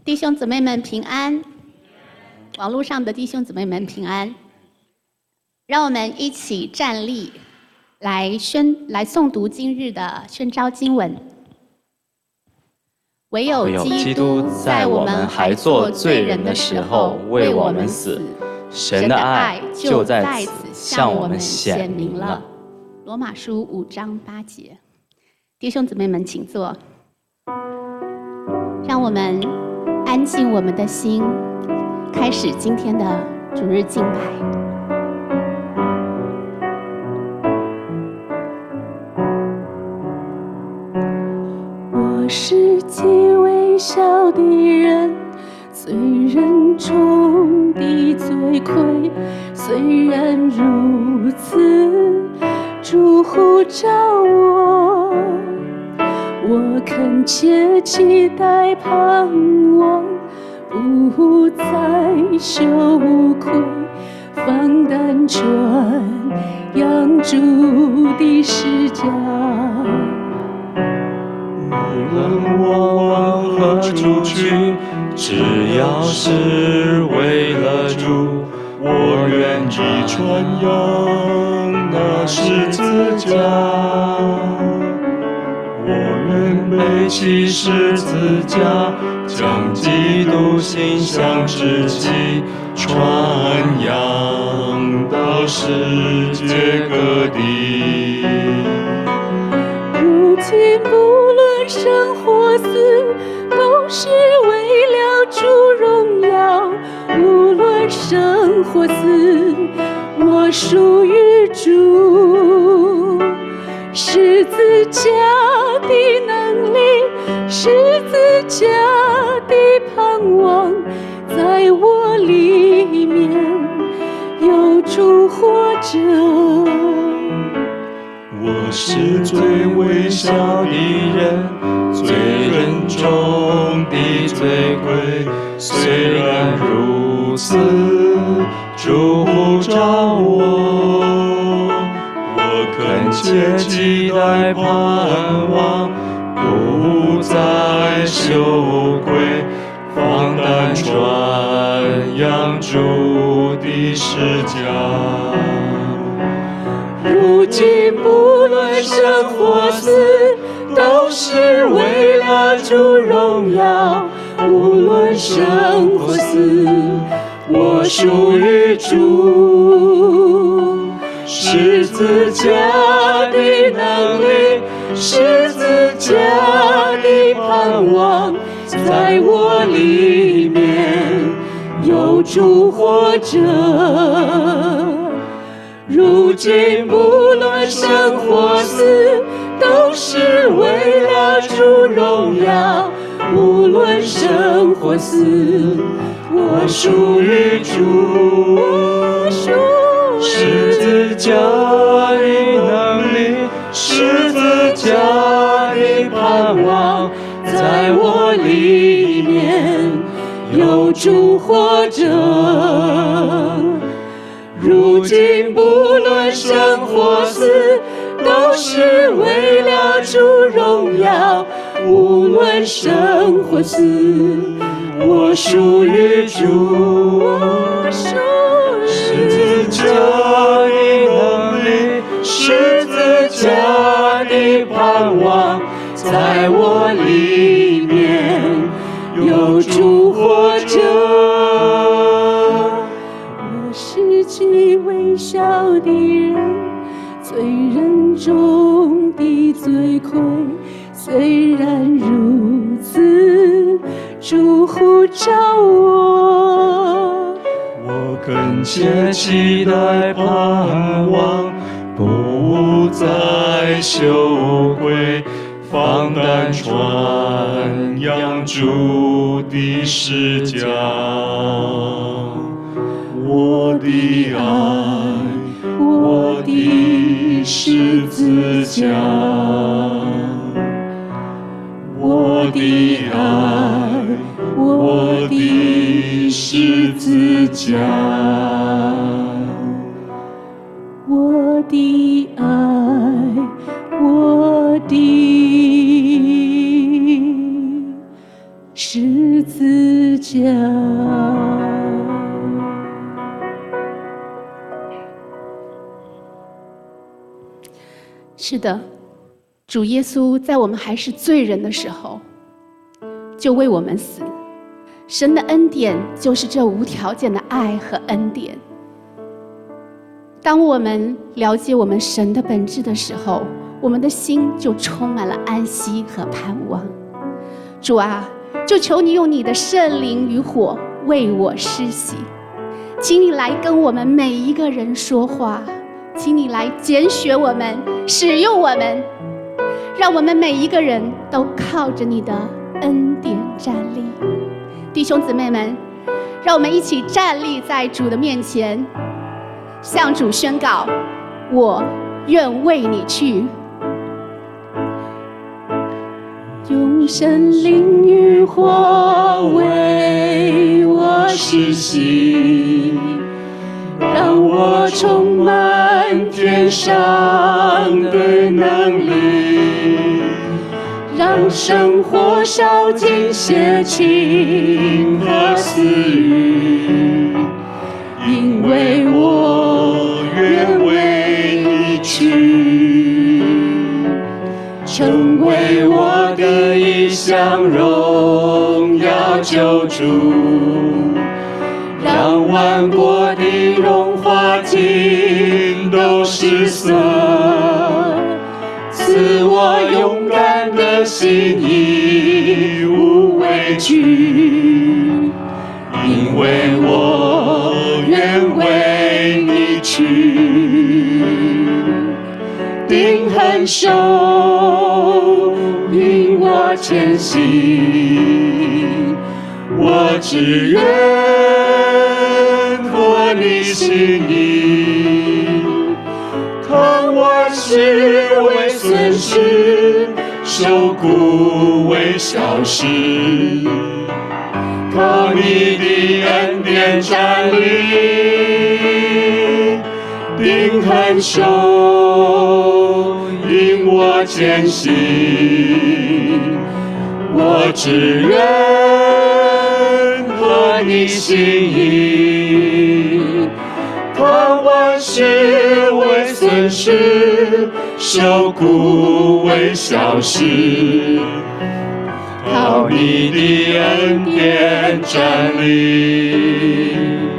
弟兄姊妹们平安，网络上的弟兄姊妹们平安。让我们一起站立，来诵读今日的宣召经文。唯有基督在我们还做罪人的时候为我们死，神的爱就在此向我们显明了。罗马书5章8节。弟兄姊妹们，请坐。让我们安静我们的心，开始今天的主日敬拜。 我是极微小的人，罪人中的罪魁。虽然如此，主呼召我，我恳切期待盼望，不再羞愧，放胆传扬主的使者。 无论我往何处去，只要是为了主，我愿意传扬那十字架。我愿背起十字架，将基督馨香之气传扬到世界各地。 如今不论生或死，都是为了主荣耀。无论生或死，我属于主。十字架的能力，十字架的盼望，在我里面有主活着。 我是最微小的人，罪人中的罪魁。虽然如此，主呼召我，我恳切期待盼望，不再羞愧，放胆传扬主的使者。 如今不论生或死，都是为了主荣耀。无论生或死，我属于主。十字架的能力，十字架的盼望，在我里面有主活着。如今不论生或死，都是为了主荣耀。无论生或死，我属于主。 十字架的能力，十字架的盼望， 在我里面有主活着。如今不论生或死，都是为了主荣耀。无论生或死，我属于主。 十字架的能力，十字架的盼望， 在我里面有主活着。我是极微小的人，罪人中的罪魁。虽然如此，主呼召我， 我恳切期待盼望，不再羞愧，放胆传扬主的使者。我的爱，我的十字架，我的爱，我的十字架， 我的爱，我的十字是的，主耶稣在我们还是罪人的时候，就为我们死。神的恩典就是这无条件的爱和恩典。当我们了解我们神的本质的时候，我们的心就充满了安息和盼望。主啊，就求你用你的圣灵与火为我施洗，请你来跟我们每一个人说话，请你来拣选我们，使用我们，让我们每一个人都靠着你的恩典站立。弟兄姊妹们，让我们一起站立在主的面前，向主宣告：我愿为你去。用圣灵与火为我施洗，让我充满天上的能力，让生活烧尽邪情和私欲，因为我愿为你去，成为我的一项荣耀救主，让万国的荣华尽都失色，赐我勇敢的心，义无畏惧，因为我愿为你去。定恒守，引我前行，我只愿合你心意，看万事为损失，受苦为小事，靠你的恩典站立，定恒守，引我前行，我只愿合你心意，看万事为损失，受苦为小事，靠你的恩典站立。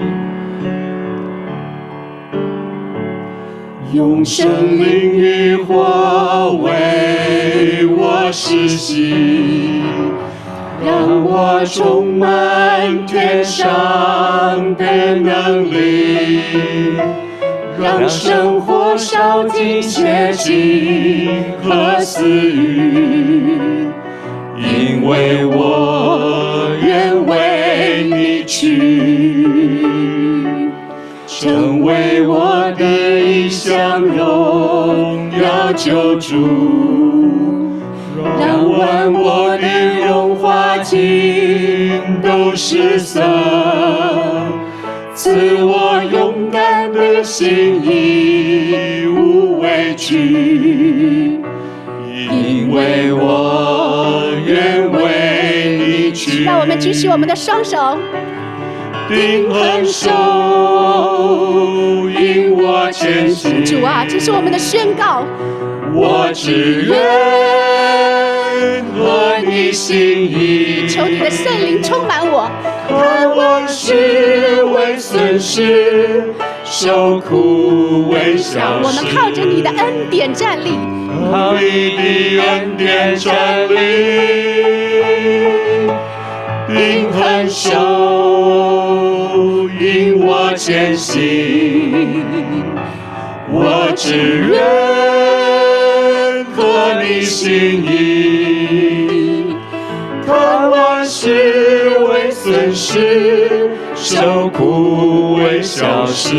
用圣灵与火为我施洗，让我充满天上的能力，让生活烧尽邪情和私欲，因为我愿为你去，成为我的一项荣耀救主，让万国的荣华尽都失色，赐我勇敢的心，义无畏惧，因为我愿为你去。让我们举起我们的双手，定恒守，引我前行。主啊，这是我们的宣告。我只愿合你心意，求你的圣灵充满我，看万事为损失，受苦为小事。我们靠着你的恩典站立，靠你的恩典站立，定恒守，引我前行，我只愿合你心意，看万事为损失，受苦为小事，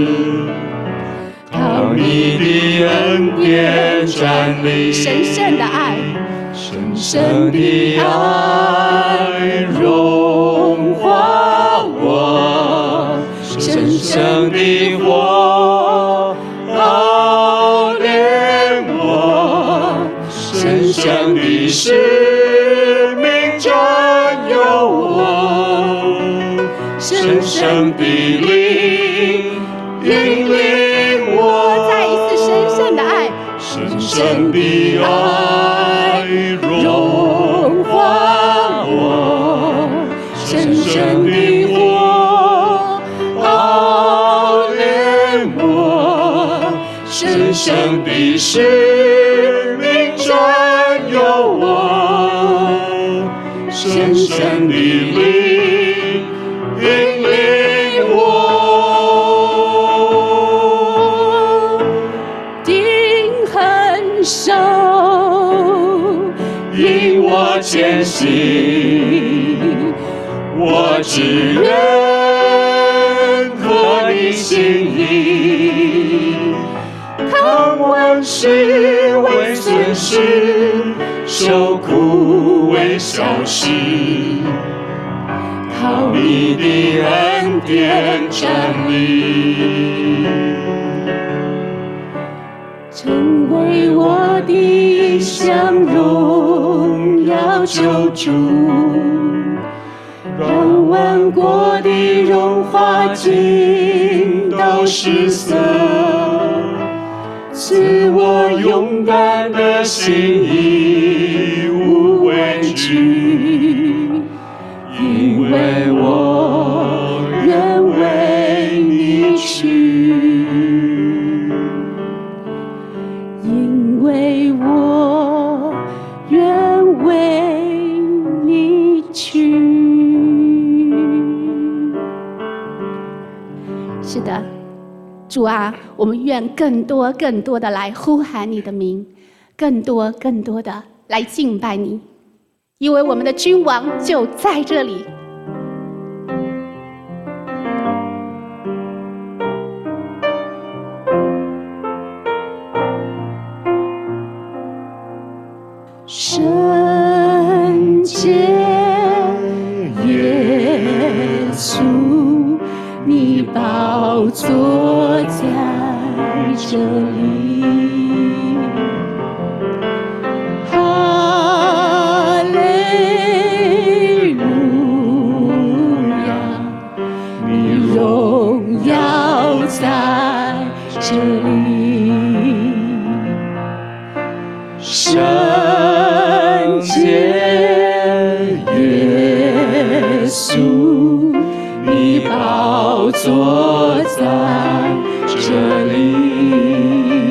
靠你的恩典站立。神圣的爱，神圣的爱融化我，神圣的火熬炼我，神圣的使命占有我，神圣的灵引领我。再一次神圣的爱，神深深的爱融化我，深深的火熬炼我，深深的使命占有我，深深的灵引领我。 手引我前行，我只愿合你心意，看万事为损失，受苦为小事，靠你的恩典站立。成为我的一项荣耀救主，让万国的荣华尽都失色，赐我勇敢的心义无畏惧，因为我愿为你去。因为我愿为你去。是的，主啊，我们愿更多更多的来呼喊你的名，更多更多的来敬拜你，因为我们的君王就在这里。圣洁耶稣，你宝座在这里。哈利路亚，你荣耀在这里。圣洁耶稣，你宝座在这里。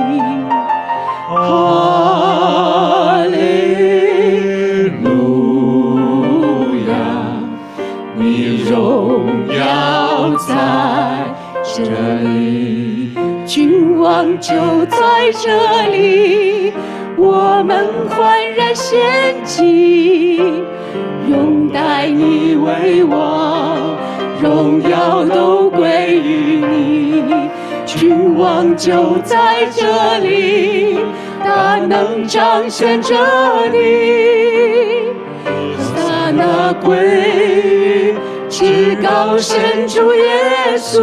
哈利路亚，你荣耀在这里，君王就在这里。我们焕然献祭，拥戴你为王，荣耀都归于你。君王就在这里，大能彰显这里。撒那归至高神主耶稣。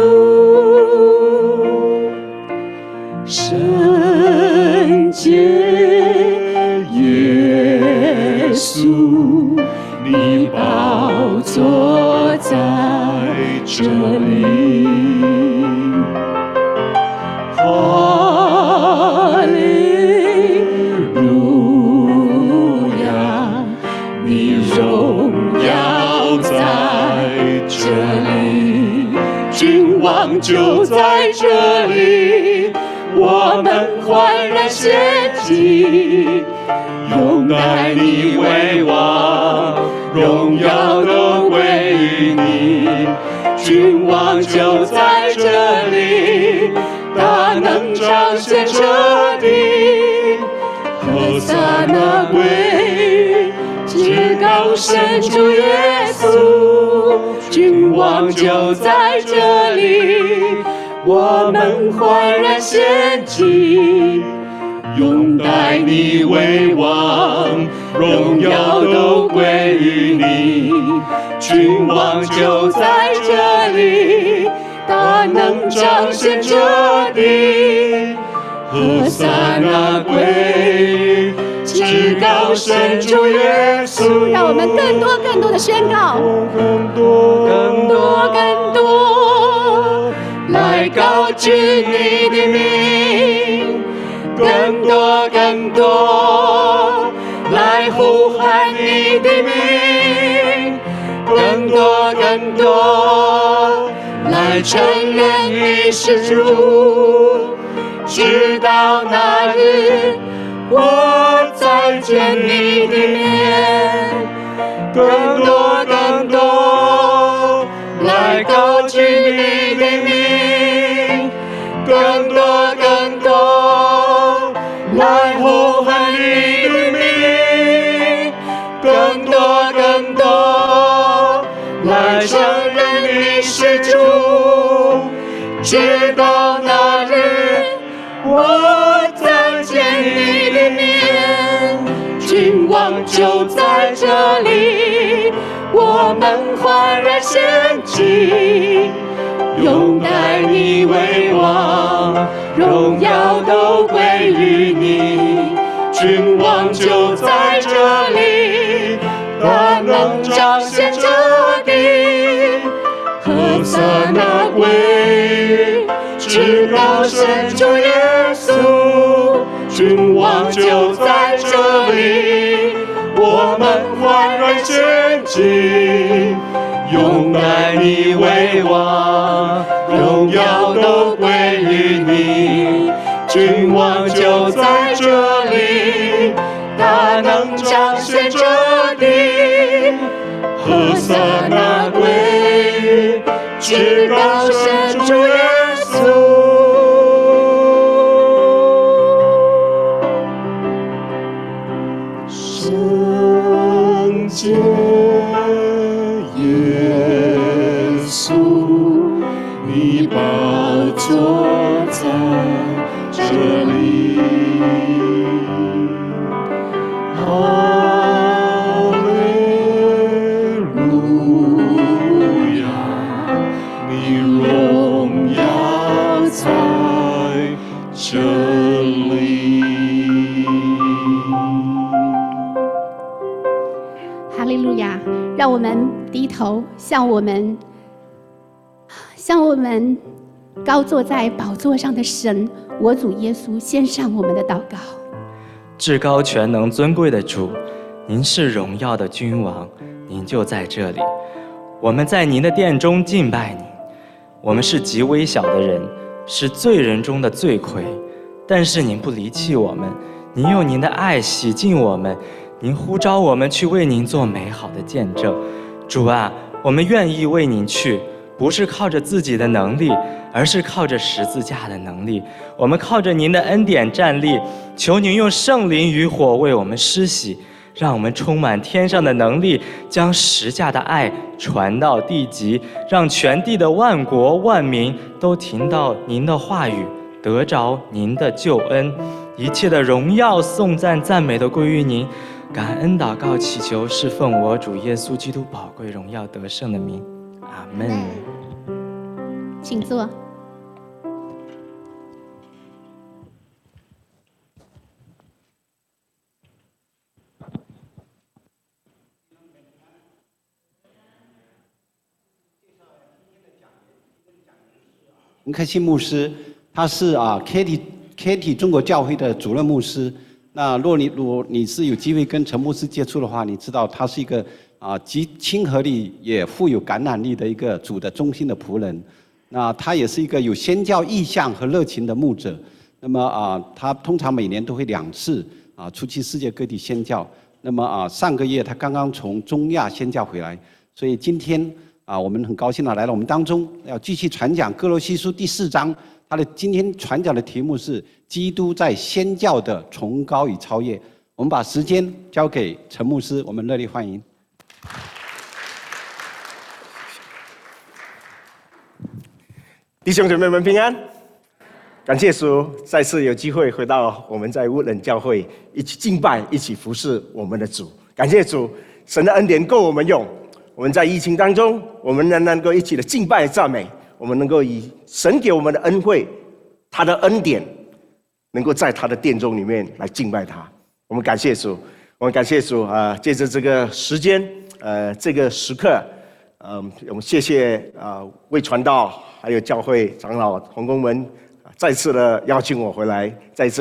圣洁耶稣，你宝座在这里。哈利路亚，你荣耀在这里，君王就在这里。我们焕然献祭，拥戴你为王，荣耀都归于你。君王就在这里，大能彰显这地。何撒那归至高神主耶稣，君王就在这里。我们焕然献祭，拥戴你为王，荣耀都归于你。君王就在这里，大能彰显这地。何撒那归至高神主耶稣，让我们更多更多的宣告，更多来高举你的名， 更多更多来呼喊你的名，更多更多来承认你是主，直到那日我再见你的面，更多更多来高举你的名，更多更多来呼喊你的名，更多更多来承认你是主，直到那日我再见你的面，君王就在这里，我们焕然献祭，拥戴你为王，荣耀都归于你。君王就在这里，他能彰显这地，何塞那归至高神主耶稣，君王就在这里，我们焕然献祭，拥戴你为王，荣耀都归于你。君王就在这里，他能彰显这地，何塞那归至高神主耶稣。圣洁耶稣，你宝座在这里，哈利路亚，你荣耀在这里。 哈利路亚！让我们低头，向我们高坐在宝座上的神，我主耶稣，献上我们的祷告。 至高全能尊贵的主，您是荣耀的君王，您就在这里。我们在您的殿中敬拜您。我们是极微小的人，是罪人中的罪魁，但是您不离弃我们，您用您的爱洗净我们，您呼召我们去为您做美好的见证。主啊，我们愿意为您去，不是靠着自己的能力，而是靠着十字架的能力。我们靠着您的恩典站立，求您用圣灵与火为我们施洗，让我们充满天上的能力，将十架的爱传到地极，让全地的万国万民都听到您的话语，得着您的救恩。一切的荣耀颂赞赞美都归于您。感恩祷告祈求，是奉我主耶稣基督宝贵荣耀得胜的名，阿们。 请坐。 陈克信牧师，他是Katy 中国教会的主任牧师。那如果你是有机会跟陈牧师接触的话，你知道他是一个极亲和力也富有感染力的一个主的忠心的仆人。那他也是一个有宣教意向和热情的牧者。那么他通常每年都会2次出去世界各地宣教。那么上个月他刚刚从中亚宣教回来，所以今天我们很高兴来到我们当中，要继续传讲歌罗西书第4章。他的今天传讲的题目是基督在宣教的崇高与超越。我们把时间交给陈牧师，我们热烈欢迎。 弟兄姐妹们平安，感谢主，再次有机会回到我们在乌伦教会一起敬拜，一起服侍我们的主。感谢主，神的恩典够我们用。我们在疫情当中，我们仍能够一起的敬拜赞美，我们能够以神给我们的恩惠，他的恩典，能够在他的殿中里面来敬拜他。我们感谢主，我们感谢主借着这个时间，这个时刻，我们谢谢卫传道还有教会长老同工们再次的邀请我回来，在这里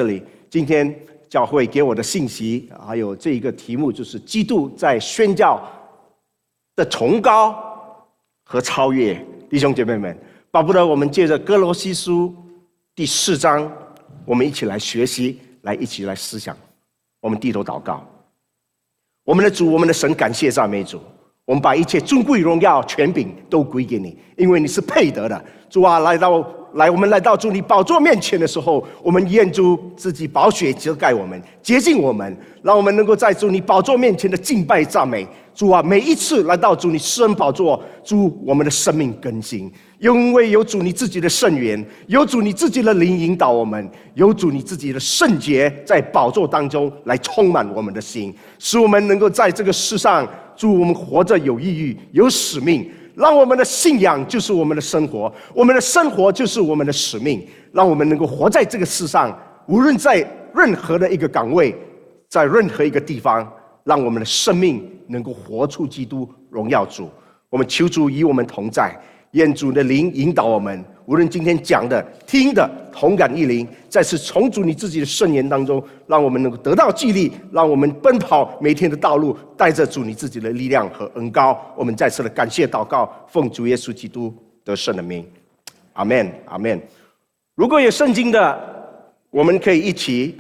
今天教会给我的信息，还有这一个题目，就是基督在宣教的崇高和超越。弟兄姐妹们，巴不得我们借着哥罗西书第4章，我们一起来学习，一起来思想。我们低头祷告。我们的主，我们的神，感谢赞美主，我们把一切尊贵、荣耀、权柄都归给你，因为你是配得的。主啊，我们来到主你宝座面前的时候，我们愿主自己宝血遮盖我们，洁净我们，让我们能够在主你宝座面前的敬拜赞美。主啊，每一次来到主你施恩宝座，主我们的生命更新，因为有主你自己的圣言，有主你自己的灵引导我们，有主你自己的圣洁在宝座当中来充满我们的心，使我们能够在这个世上，主我们活着有意义、有使命，让我们的信仰就是我们的生活，我们的生活就是我们的使命，让我们能够活在这个世上，无论在任何的一个岗位，在任何一个地方，让我们的生命能够活出基督，荣耀主。我们求主与我们同在，愿主的灵引导我们，无论今天讲的、听的，同感一灵，再次重组你自己的圣言当中，让我们能够得到激励，让我们奔跑每天的道路，带着主你自己的力量和恩膏。我们再次的感谢祷告，奉主耶稣基督得胜的名，阿们，阿们。如果有圣经的，我们可以一起。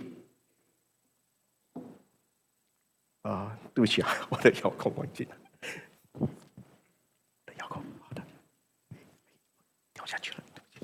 对不起啊，我的遥控忘记了。遥控，好的，掉下去了。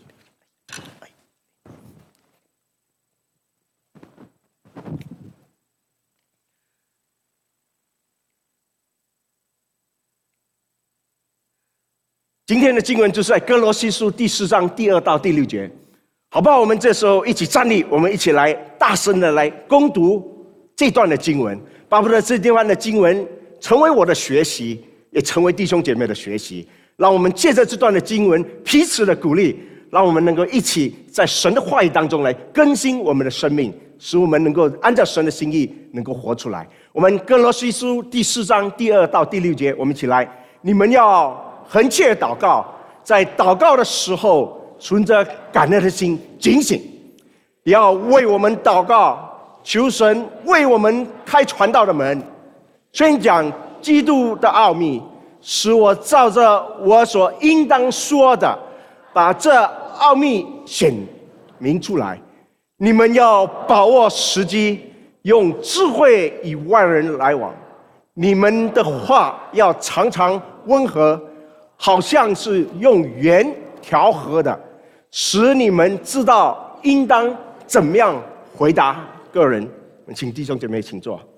今天的经文就是在哥罗西书第4章第2到第6节，好不好？我们这时候一起站立，我们一起来大声的来攻读这段的经文。巴不得这地方的经文成为我的学习，也成为弟兄姐妹的学习。让我们借着这段的经文彼此的鼓励，让我们能够一起在神的话语当中来更新我们的生命，使我们能够按照神的心意能够活出来。我们哥罗西书第4章第2到第6节，我们一起来。你们要恒切祷告，在祷告的时候存着感恩的心警醒，要为我们祷告，求神为我们开传道的门，宣讲基督的奥秘，使我照着我所应当说的，把这奥秘显明出来。你们要把握时机，用智慧与外人来往。你们的话要常常温和，好像是用盐调和的，使你们知道应当怎么样回答个人。请弟兄姐妹请坐。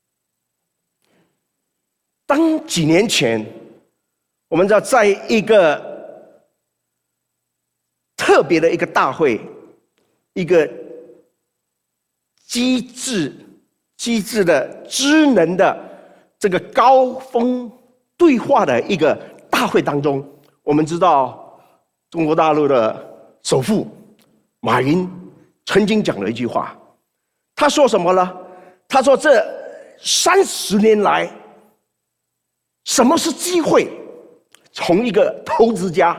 当几年前，我们知道在一个特别的一个大会，一个机智的、知能的这个高峰对话的一个大会当中，我们知道中国大陆的首富马云曾经讲了一句话。他说什么呢？他说这30年来，什么是机会？从一个投资家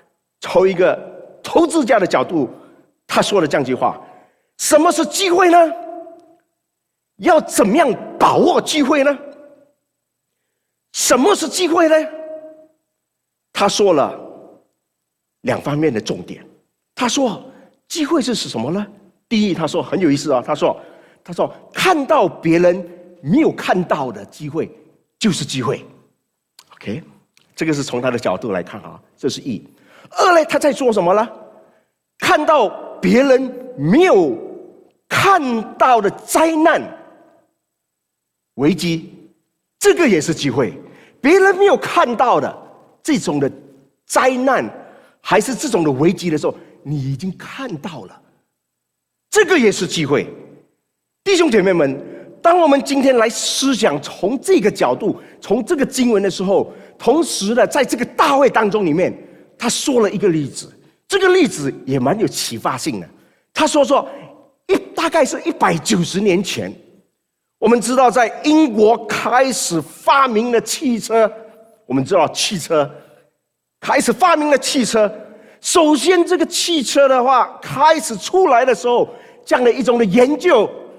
的角度，他说了这样一句话：什么是机会呢？要怎么样把握机会呢？什么是机会呢？他说了2方面的重点。他说机会是什么呢？第一，他说很有意思啊，他说看到别人没有看到的机会就是机会。OK， 这个是从他的角度来看啊，这是一。二呢，他在说什么呢？看到别人没有看到的灾难、危机，这个也是机会。别人没有看到的这种的灾难，还是这种的危机的时候，你已经看到了，这个也是机会。弟兄姐妹们，当我们今天来思想从这个角度，从这个经文的时候，同时呢，在这个大会当中里面，他说了一个例子，这个例子也蛮有启发性的。他说大概是190年前，我们知道在英国开始发明了汽车。我们知道汽车开始发明了汽车，首先这个汽车的话开始出来的时候，这样的一种的研究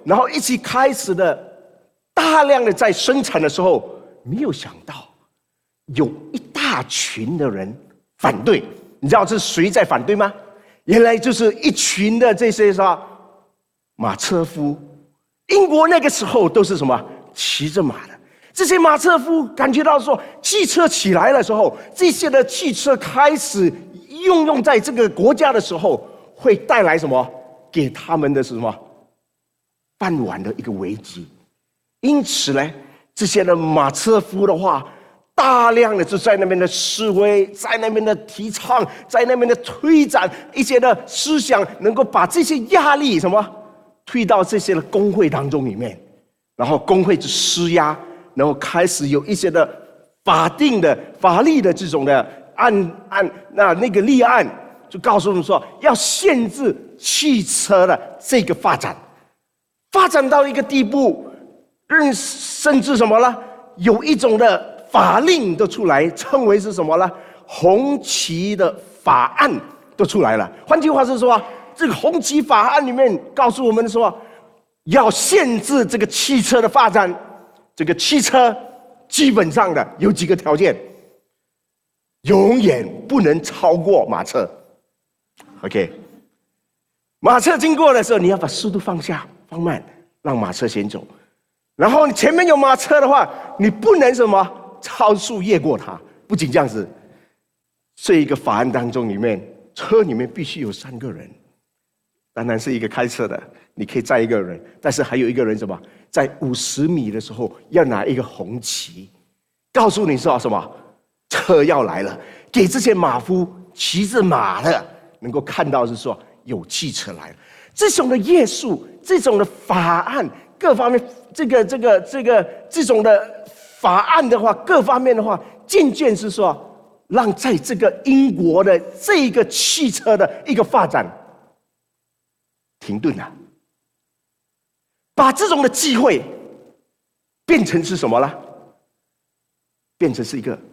然后一起开始的大量的在生产的时候，没有想到有一大群的人反对。你知道是谁在反对吗？原来就是一群的这些马车夫。英国那个时候都是什么？骑着马的。这些马车夫感觉到说，汽车起来的时候，这些的汽车开始应用在这个国家的时候，会带来什么？给他们的是什么？饭碗的一个危机。因此呢，这些的马车夫的话，大量的就在那边的示威，在那边的提倡，在那边的推展一些的思想，能够把这些压力什么推到这些的工会当中里面，然后工会就施压，然后开始有一些的法定的法律的这种的那个立案，就告诉我们说要限制汽车的这个发展到一个地步，甚至什么呢？有一种的法令都出来，称为是什么呢？红旗的法案都出来了。换句话是说，这个红旗法案里面告诉我们说，要限制这个汽车的发展。这个汽车基本上的有几个条件：永远不能超过马车。OK， 马车经过的时候，你要把速度放慢，让马车先走。然后前面有马车的话，你不能什么超速越过它。不仅这样子，这一个法案当中里面，车里面必须有3个人，当然是一个开车的，你可以载一个人，但是还有一个人什么，在50米的时候要拿一个红旗，告诉你说什么，车要来了，给这些马夫骑着马的能够看到是说有汽车来了。这种的约束，这种的法案，各方面这种的法案的话，各方面的话，渐渐是说，让在这个英国的这个汽车的一个发展停顿了，把这种的机会变成是什么呢？变成是一个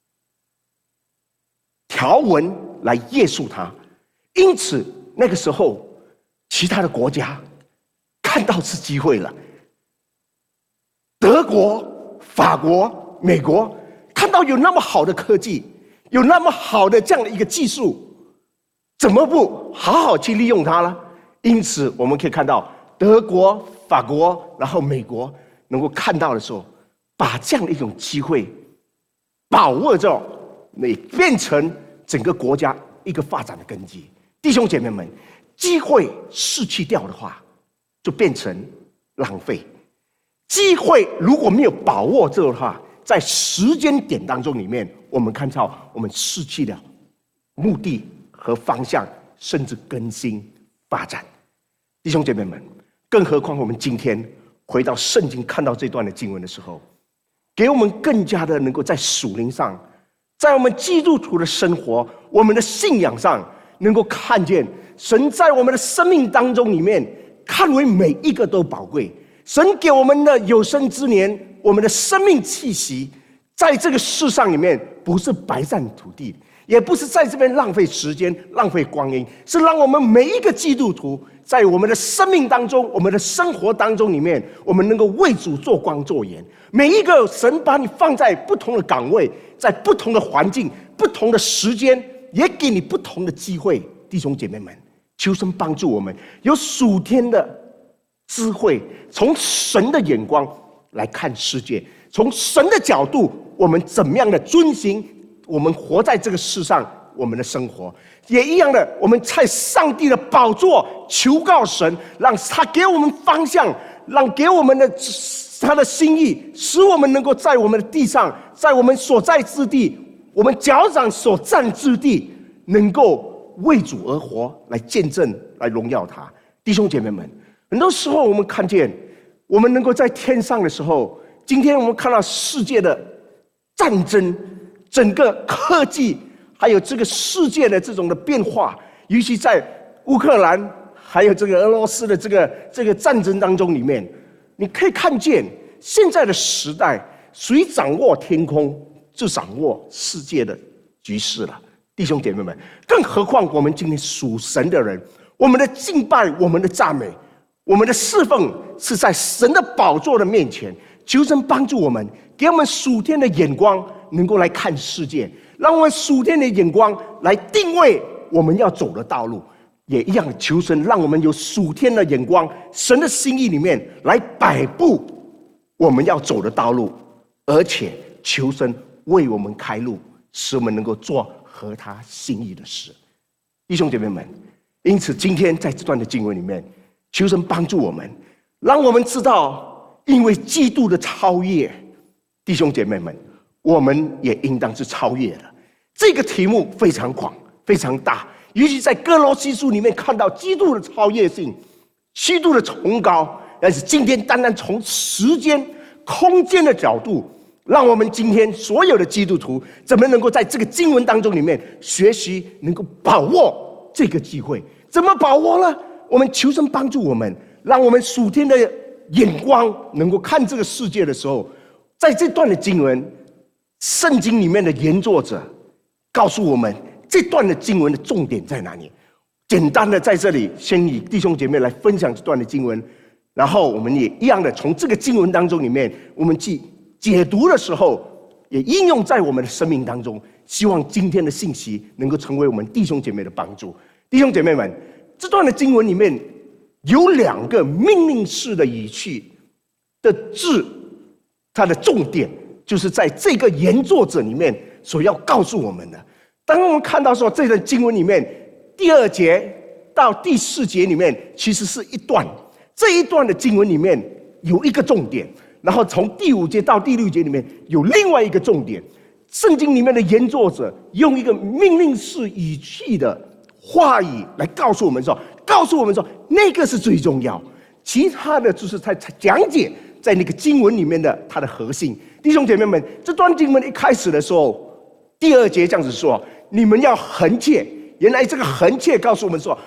条文来约束它。因此那个时候，其他的国家看到是机会了。德国、法国、美国看到有那么好的科技，有那么好的这样的一个技术，怎么不好好去利用它呢？因此我们可以看到德国、法国，然后美国能够看到的时候，把这样的一种机会把握着，也变成整个国家一个发展的根基。弟兄姐妹们，机会失去掉的话，就变成浪费。机会如果没有把握这个的话，在时间点当中里面，我们看到我们失去了目的和方向，甚至更新发展。弟兄姐妹们，更何况我们今天回到圣经看到这段的经文的时候，给我们更加的能够在属灵上，在我们基督徒的生活，我们的信仰上，能够看见神在我们的生命当中里面，看为每一个都宝贵。神给我们的有生之年，我们的生命气息，在这个世上里面，不是白占土地，也不是在这边浪费时间、浪费光阴，是让我们每一个基督徒，在我们的生命当中、我们的生活当中里面，我们能够为主做光做盐。每一个神把你放在不同的岗位，在不同的环境、不同的时间，也给你不同的机会。弟兄姐妹们，求神帮助我们有属天的智慧，从神的眼光来看世界，从神的角度，我们怎么样的遵行我们活在这个世上我们的生活。也一样的，我们在上帝的宝座求告神，让他给我们方向，让给我们的他的心意，使我们能够在我们的地上，在我们所在之地，我们脚掌所站之地，能够为主而活，来见证，来荣耀他。弟兄姐妹们，很多时候我们看见，我们能够在天上的时候，今天我们看到世界的战争，整个科技，还有这个世界的这种的变化，尤其在乌克兰还有这个俄罗斯的这个战争当中里面，你可以看见现在的时代，谁掌握天空，就掌握世界的局势了。弟兄姐妹们，更何况我们今天属神的人，我们的敬拜，我们的赞美， 我们的侍奉是在神的宝座的面前，求神帮助我们，给我们属天的眼光，能够来看世界，让我们属天的眼光来定位我们要走的道路。也一样求神让我们有属天的眼光，神的心意里面来摆布我们要走的道路，而且求神为我们开路，使我们能够做合他心意的事。弟兄姐妹们，因此今天在这段的经文里面，求神帮助我们，让我们知道，因为基督的超越，弟兄姐妹们，我们也应当是超越的。这个题目非常广，非常大。尤其在哥罗西书里面看到基督的超越性，基督的崇高，但是今天单单从时间、空间的角度，让我们今天所有的基督徒怎么能够在这个经文当中里面学习，能够把握这个机会？怎么把握呢？我们求神帮助我们，让我们属天的眼光能够看这个世界的时候，在这段的经文，圣经里面的原作者告诉我们。这段的经文的重点在哪里？简单的在这里先以弟兄姐妹来分享这段的经文，然后我们也一样的从这个经文当中里面，我们去解读的时候，也应用在我们的生命当中。希望今天的信息能够成为我们弟兄姐妹的帮助。弟兄姐妹们，这段的经文里面有2个命令式的语气的字，它的重点就是在这个原作者里面所要告诉我们的。当我们看到说这段经文里面第2节到第4节里面，其实是一段，这一段的经文里面有一个重点，然后从第5节到第6节里面有另外一个重点。圣经里面的原作者用一个命令式语气的话语来告诉我们说，那个是最重要，其他的就是在讲解在那个经文里面的它的核心。弟兄姐妹们，这段经文一开始的时候，第2节这样子说，你们要恒切。原来这个恒切告诉我们说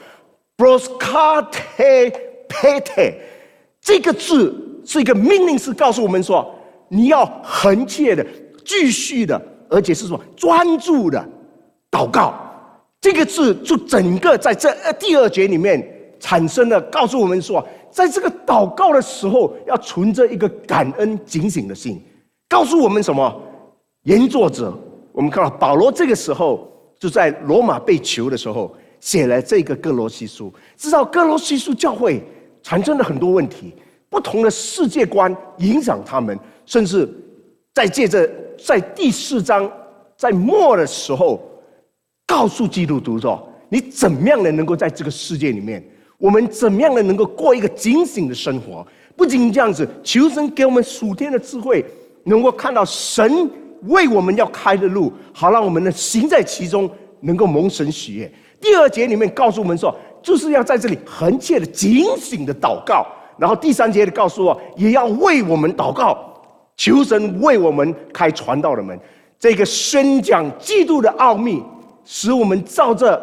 ，broskate pete 这个字是一个命令，是告诉我们说，你要恒切的、继续的，而且是说专注的祷告。这个字就整个在这第2节里面产生了，告诉我们说，在这个祷告的时候要存着一个感恩警醒的心。告诉我们什么？原作者我们看到保罗这个时候就在罗马被囚的时候写了这个哥罗西书，知道哥罗西书教会产生了很多问题，不同的世界观影响他们，甚至在接着在第4章在末的时候告诉基督徒说，你怎么样的能够在这个世界里面，我们怎么样的能够过一个警醒的生活。不仅这样子，求神给我们属天的智慧，能够看到神为我们要开的路，好让我们能行在其中，能够蒙神喜悦。第2节里面告诉我们说，就是要在这里恒切的警醒的祷告。然后第3节里告诉我，也要为我们祷告，求神为我们开传道的门。这个宣讲基督的奥秘，使我们照着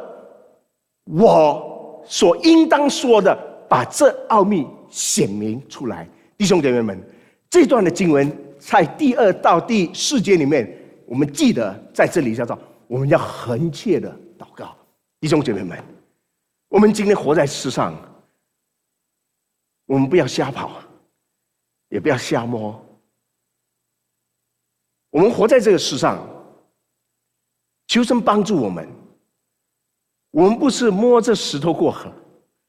我所应当说的，把这奥秘显明出来。弟兄姐妹们，这段的经文在第2到第4节里面，我们记得在这里叫做我们要恒切的祷告。弟兄姐妹们，我们今天活在世上，我们不要瞎跑，也不要瞎摸。我们活在这个世上，求神帮助我们。我们不是摸着石头过河，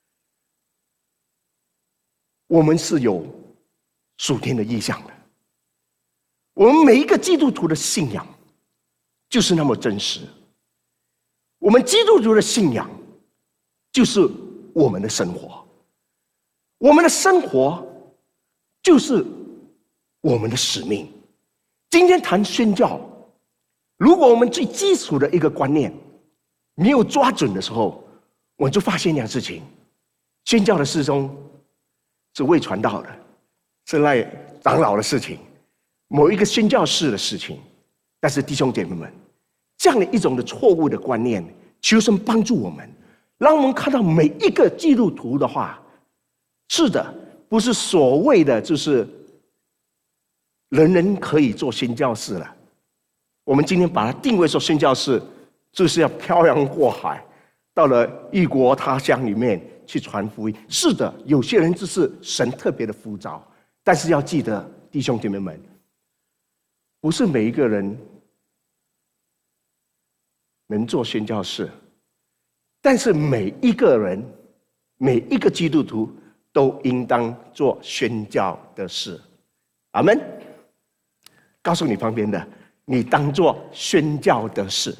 我们是有属天的意向的。我们每一个基督徒的信仰就是那么真实。我们基督徒的信仰就是我们的生活，我们的生活就是我们的使命。今天谈宣教，如果我们最基础的一个观念没有抓准的时候，我们就发现一样事情：宣教的事中是未传道的，是赖长老的事情，某一个宣教士的事情。但是弟兄姐妹们，这样的一种的错误的观念，求神帮助我们，让我们看到每一个基督徒的话，是的，不是所谓的就是人人可以做宣教士了。我们今天把它定位说宣教士，就是要漂洋过海，到了异国他乡里面去传福音。是的，有些人就是神特别的呼召，但是要记得，弟兄姐妹们，不是每一个人能做宣教士，但是每一个人，每一个基督徒都应当做宣教的事。阿们。告诉你旁边的，你当做宣教的事。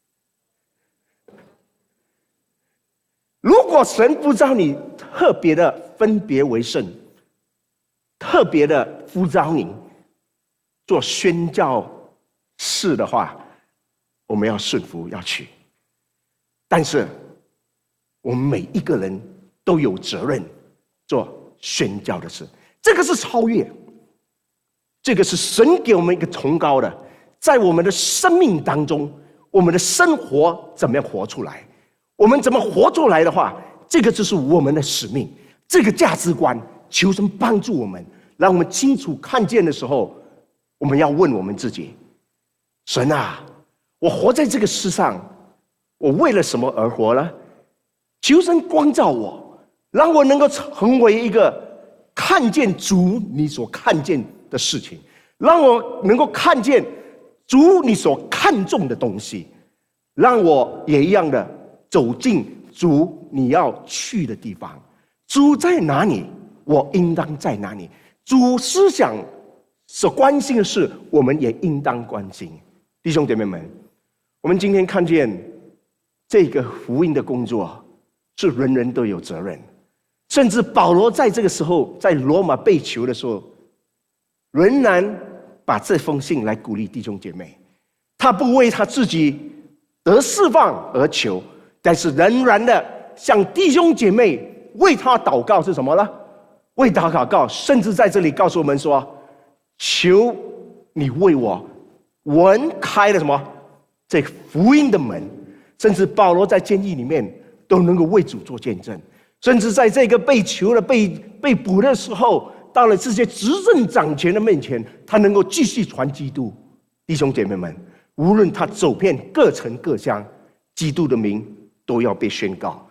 如果神不召你特别的分别为圣，特别的呼召你做宣教事的话，我们要顺服，要去。但是我们每一个人都有责任做宣教的事，这个是超越，这个是神给我们一个崇高的，在我们的生命当中，我们的生活怎么样活出来？我们怎么活出来的话，这个就是我们的使命，这个价值观，求神帮助我们，让我们清楚看见的时候，我们要问我们自己：神啊，我活在这个世上，我为了什么而活呢？求神光照我，让我能够成为一个看见主你所看见的事情，让我能够看见主你所看重的东西，让我也一样的走进主你要去的地方。主在哪里，我应当在哪里。主思想所关心的事，我们也应当关心。弟兄姐妹们，我们今天看见这个福音的工作是人人都有责任，甚至保罗在这个时候在罗马被囚的时候，仍然把这封信来鼓励弟兄姐妹。他不为他自己得释放而求，但是仍然的向弟兄姐妹为他祷告。是什么呢？为他祷告，甚至在这里告诉我们说：求你为我闻开了什么这福音的门。甚至保罗在监狱里面都能够为主做见证，甚至在这个被囚的被捕的时候，到了这些执政掌权的面前，他能够继续传基督。弟兄姐妹们，无论他走遍各城各乡，基督的名都要被宣告。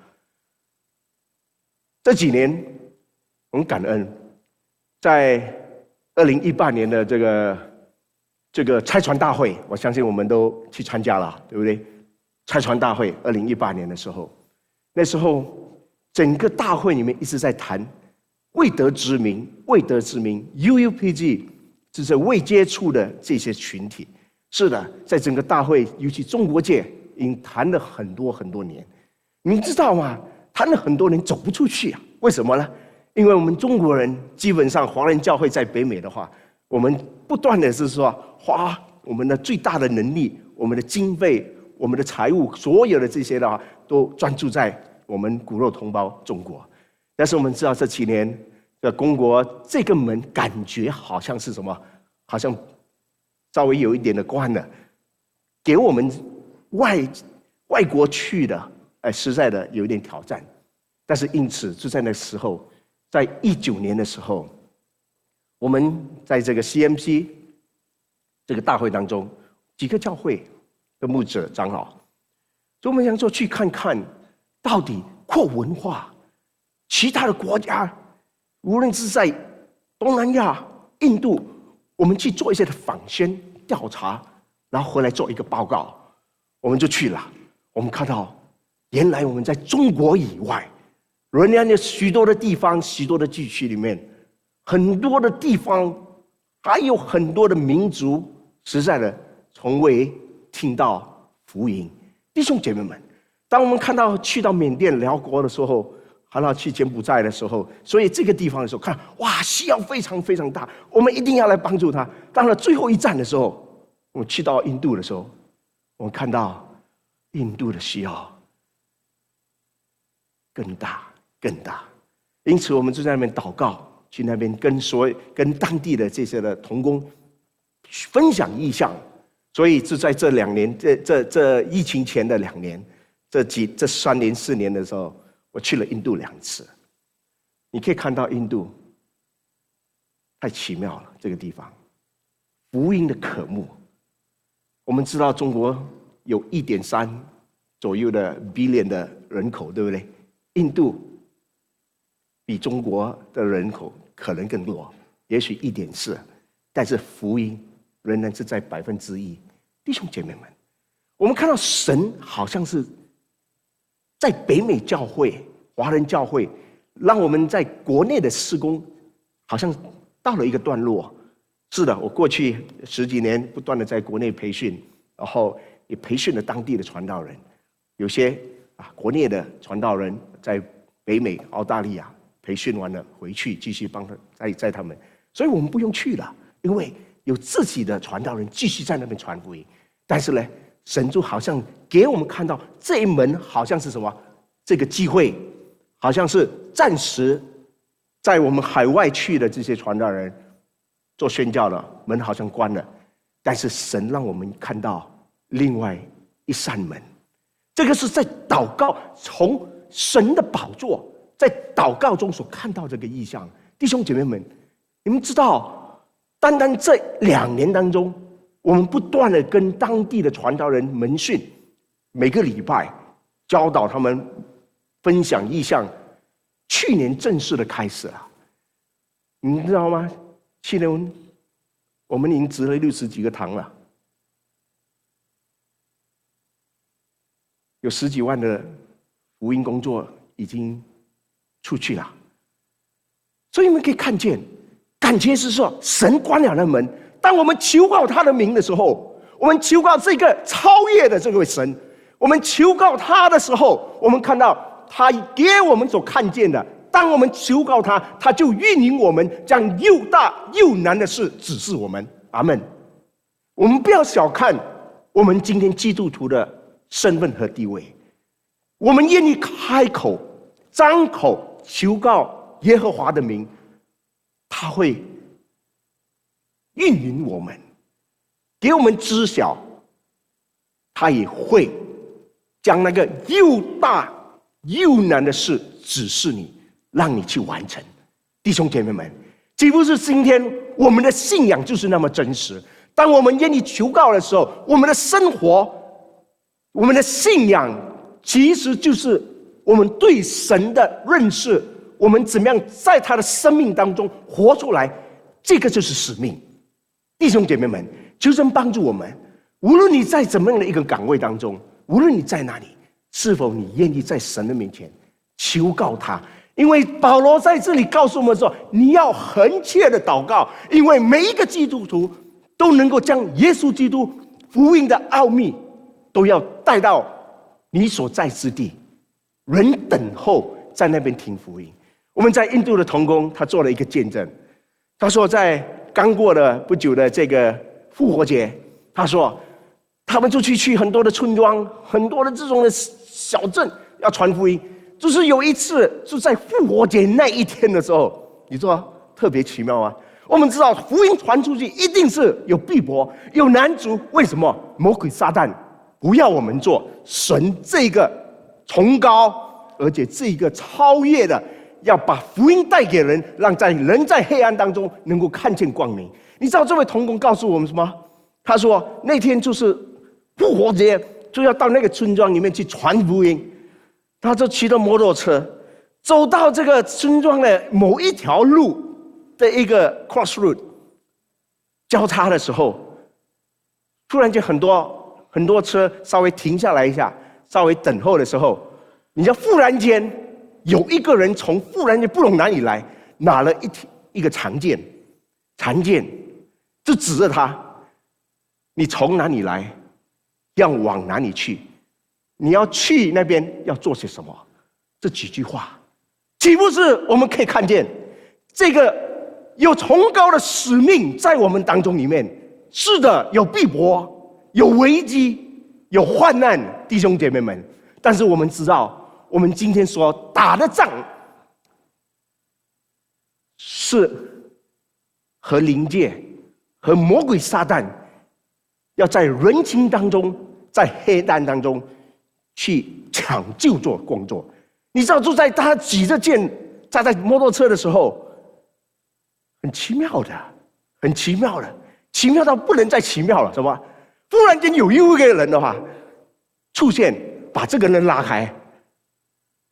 这几年我们感恩，在2018年的这个拆船大会，我相信我们都去参加了，对不对？拆船大会2018年的时候，那时候整个大会里面一直在谈未得之民，未得之民 UUPG 就是未接触的这些群体。是的，在整个大会，尤其中国界已经谈了很多很多年。你知道吗？谈了很多年走不出去啊。为什么呢？因为我们中国人基本上华人教会在北美的话，我们不断的是说花我们的最大的能力，我们的经费，我们的财务，所有的这些的话都专注在我们骨肉同胞中国。但是我们知道这几年的中国这个门感觉好像是什么？好像稍微有一点的关了，给我们外国去的，实在的有一点挑战。但是因此就在那时候，在19年的时候，我们在这个 CMC 这个大会当中，几个教会的牧者长老，所以我们想说去看看，到底扩文化，其他的国家，无论是在东南亚、印度，我们去做一些的访宣调查，然后回来做一个报告。我们就去了，我们看到原来我们在中国以外，仍然有许多的地方，许多的地区里面，很多的地方，还有很多的民族，实在的从未听到福音。弟兄姐妹们，当我们看到去到缅甸、辽国的时候，还要去柬埔寨的时候，所以这个地方的时候，看哇，需要非常非常大，我们一定要来帮助他。到了最后一站的时候，我们去到印度的时候，我们看到印度的需要更大更大，因此我们就在那边祷告，去那边跟当地的这些的同工分享异象。所以就在这2年，这疫情前的2年，这3年4年的时候，我去了印度2次。你可以看到印度太奇妙了，这个地方福音的渴慕。我们知道中国有1.3左右的 billion 的人口，对不对？印度比中国的人口可能更多，也许1.4%，但是福音仍然是在1%。弟兄姐妹们，我们看到神好像是在北美教会、华人教会，让我们在国内的事工好像到了一个段落。是的，我过去10几年不断的在国内培训，然后也培训了当地的传道人，有些国内的传道人在北美、澳大利亚培训完了回去继续帮他在他们，所以我们不用去了，因为有自己的传道人继续在那边传福音。但是呢，神就好像给我们看到这一门好像是什么？这个机会好像是暂时在我们海外去的这些传道人做宣教了，门好像关了，但是神让我们看到另外一扇门。这个是在祷告，从神的宝座在祷告中所看到这个异象。弟兄姐妹们，你们知道，单单这2年当中，我们不断的跟当地的传道人门训，每个礼拜教导他们分享异象。去年正式的开始了，你们知道吗？去年我们已经植了60几个堂了，有10几万的福音工作已经出去了。所以你们可以看见，感觉是说神关了那门。当我们求告他的名的时候，我们求告这个超越的这位神，我们求告他的时候，我们看到他给我们所看见的。当我们求告他，他就运营我们，将又大又难的事指示我们。阿们。我们不要小看我们今天基督徒的身份和地位，我们愿意开口张口求告耶和华的名，他会运营我们，给我们知晓，他也会将那个又大又难的事指示你，让你去完成。弟兄姐妹们，岂不是今天我们的信仰就是那么真实？当我们愿意求告的时候，我们的生活，我们的信仰其实就是我们对神的认识，我们怎么样在他的生命当中活出来，这个就是使命。弟兄姐妹们，求神帮助我们，无论你在怎么样的一个岗位当中，无论你在哪里，是否你愿意在神的面前求告他？因为保罗在这里告诉我们说，你要恒切的祷告，因为每一个基督徒都能够将耶稣基督福音的奥秘都要带到你所在之地，人等候在那边听福音。我们在印度的同工，他做了一个见证，他说在刚过了不久的这个复活节，他说他们就去很多的村庄，很多的这种的小镇要传福音。就是有一次就在复活节那一天的时候，你说特别奇妙啊！我们知道福音传出去一定是有逼迫有难阻，为什么？魔鬼撒旦不要我们做神这个崇高而且这个超越的，要把福音带给人，让人在黑暗当中能够看见光明。你知道这位同工告诉我们什么？他说那天就是复活节，就要到那个村庄里面去传福音。他就骑着摩托车走到这个村庄的某一条路的一个 crossroad 交叉的时候，突然间很多车稍微停下来一下，稍微等候的时候，你知道忽然间有一个人从忽然间不懂哪里来，拿了一个长剑就指着他，你从哪里来，要往哪里去，你要去那边要做些什么？这几句话，岂不是我们可以看见这个有崇高的使命在我们当中里面？是的，有逼迫，有危机，有患难，弟兄姐妹们。但是我们知道，我们今天所打的仗是和灵界、和魔鬼撒旦要在人群当中，在黑暗当中去抢救做工作。你知道，就在他举着剑站在摩托车的时候，很奇妙的，奇妙到不能再奇妙了，是吧？忽然间有一个人的话出现，把这个人拉开，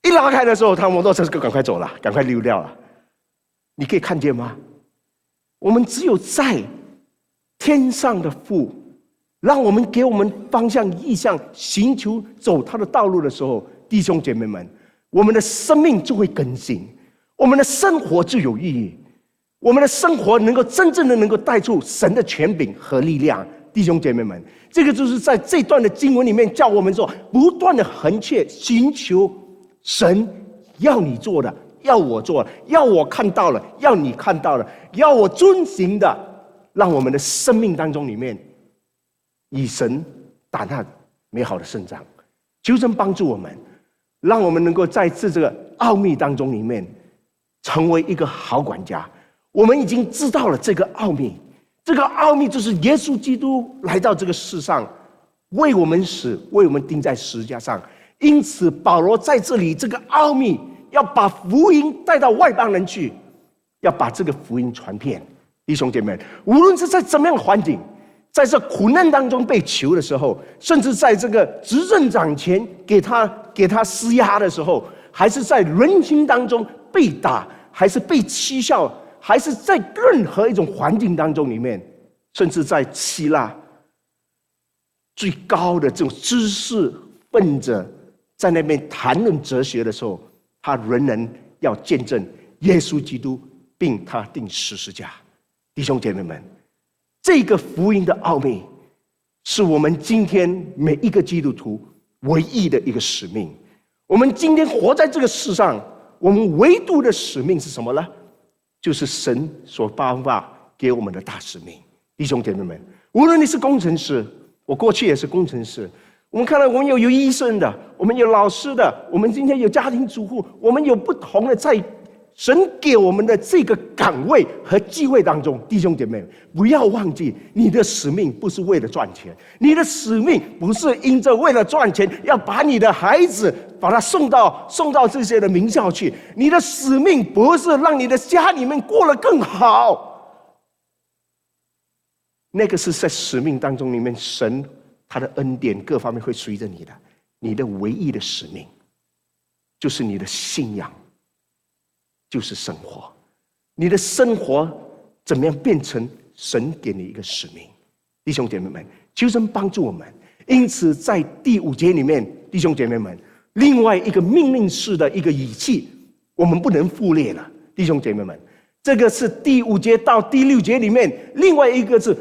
一拉开的时候，他摩托车就赶快走了，赶快溜掉了。你可以看见吗？我们只有在天上的父让我们给我们方向意向，寻求走他的道路的时候，弟兄姐妹们，我们的生命就会更新，我们的生活就有意义，我们的生活能够真正的能够带出神的权柄和力量。弟兄姐妹们，这个就是在这段的经文里面叫我们说，不断的横切寻求神要你做的，要我做的，要我看到了，要你看到了，要我遵行的，让我们的生命当中里面以神打那美好的胜仗。求神帮助我们，让我们能够在这个奥秘当中里面成为一个好管家。我们已经知道了这个奥秘，这个奥秘就是耶稣基督来到这个世上，为我们死，为我们钉在十字架上。因此保罗在这里这个奥秘要把福音带到外邦人去，要把这个福音传遍。弟兄姐妹，无论是在怎么样的环境，在这苦难当中被囚的时候，甚至在这个执政掌权给他施压的时候，还是在人群当中被打，还是被讥笑，还是在任何一种环境当中里面，甚至在希腊最高的这种知识分子在那边谈论哲学的时候，他仍然要见证耶稣基督，并他钉十字架。弟兄姐妹们，这个福音的奥秘是我们今天每一个基督徒唯一的一个使命。我们今天活在这个世上，我们唯独的使命是什么呢？就是神所颁发给我们的大使命。弟兄姐妹们，无论你是工程师，我过去也是工程师，我们看到我们有医生的，我们有老师的，我们今天有家庭主妇，我们有不同的在神给我们的这个岗位和机会当中。弟兄姐妹，不要忘记你的使命不是为了赚钱，你的使命不是因着为了赚钱要把你的孩子把他送到这些的名校去，你的使命不是让你的家里面过得更好，那个是在使命当中里面神他的恩典各方面会随着你的。你的唯一的使命就是你的信仰，就是生活。你的生活怎么样变成神给你一个使命？弟兄姐妹们，求神帮助我们。因此在第5节里面，弟兄姐妹们，另外一个命令式的一个语气我们不能忽略了。弟兄姐妹们，这个是第5节到第6节里面另外一个字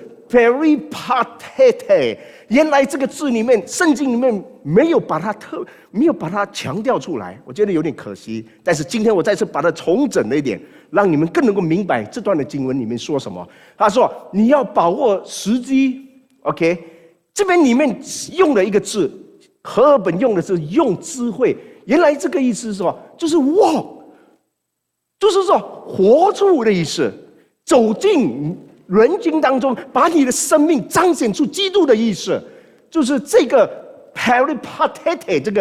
peripatete。 原来这个字里面圣经里面没有把它强调出来，我觉得有点可惜。但是今天我再次把它重整了一点，让你们更能够明白这段的经文里面说什么。他说你要把握时机 OK， 这边里面用了一个字，和合本用的是用智慧。原来这个意思是说就是 walk， 就是说活出的意思，走进人群当中，把你的生命彰显出基督的意思，就是这个 peripatete， 这个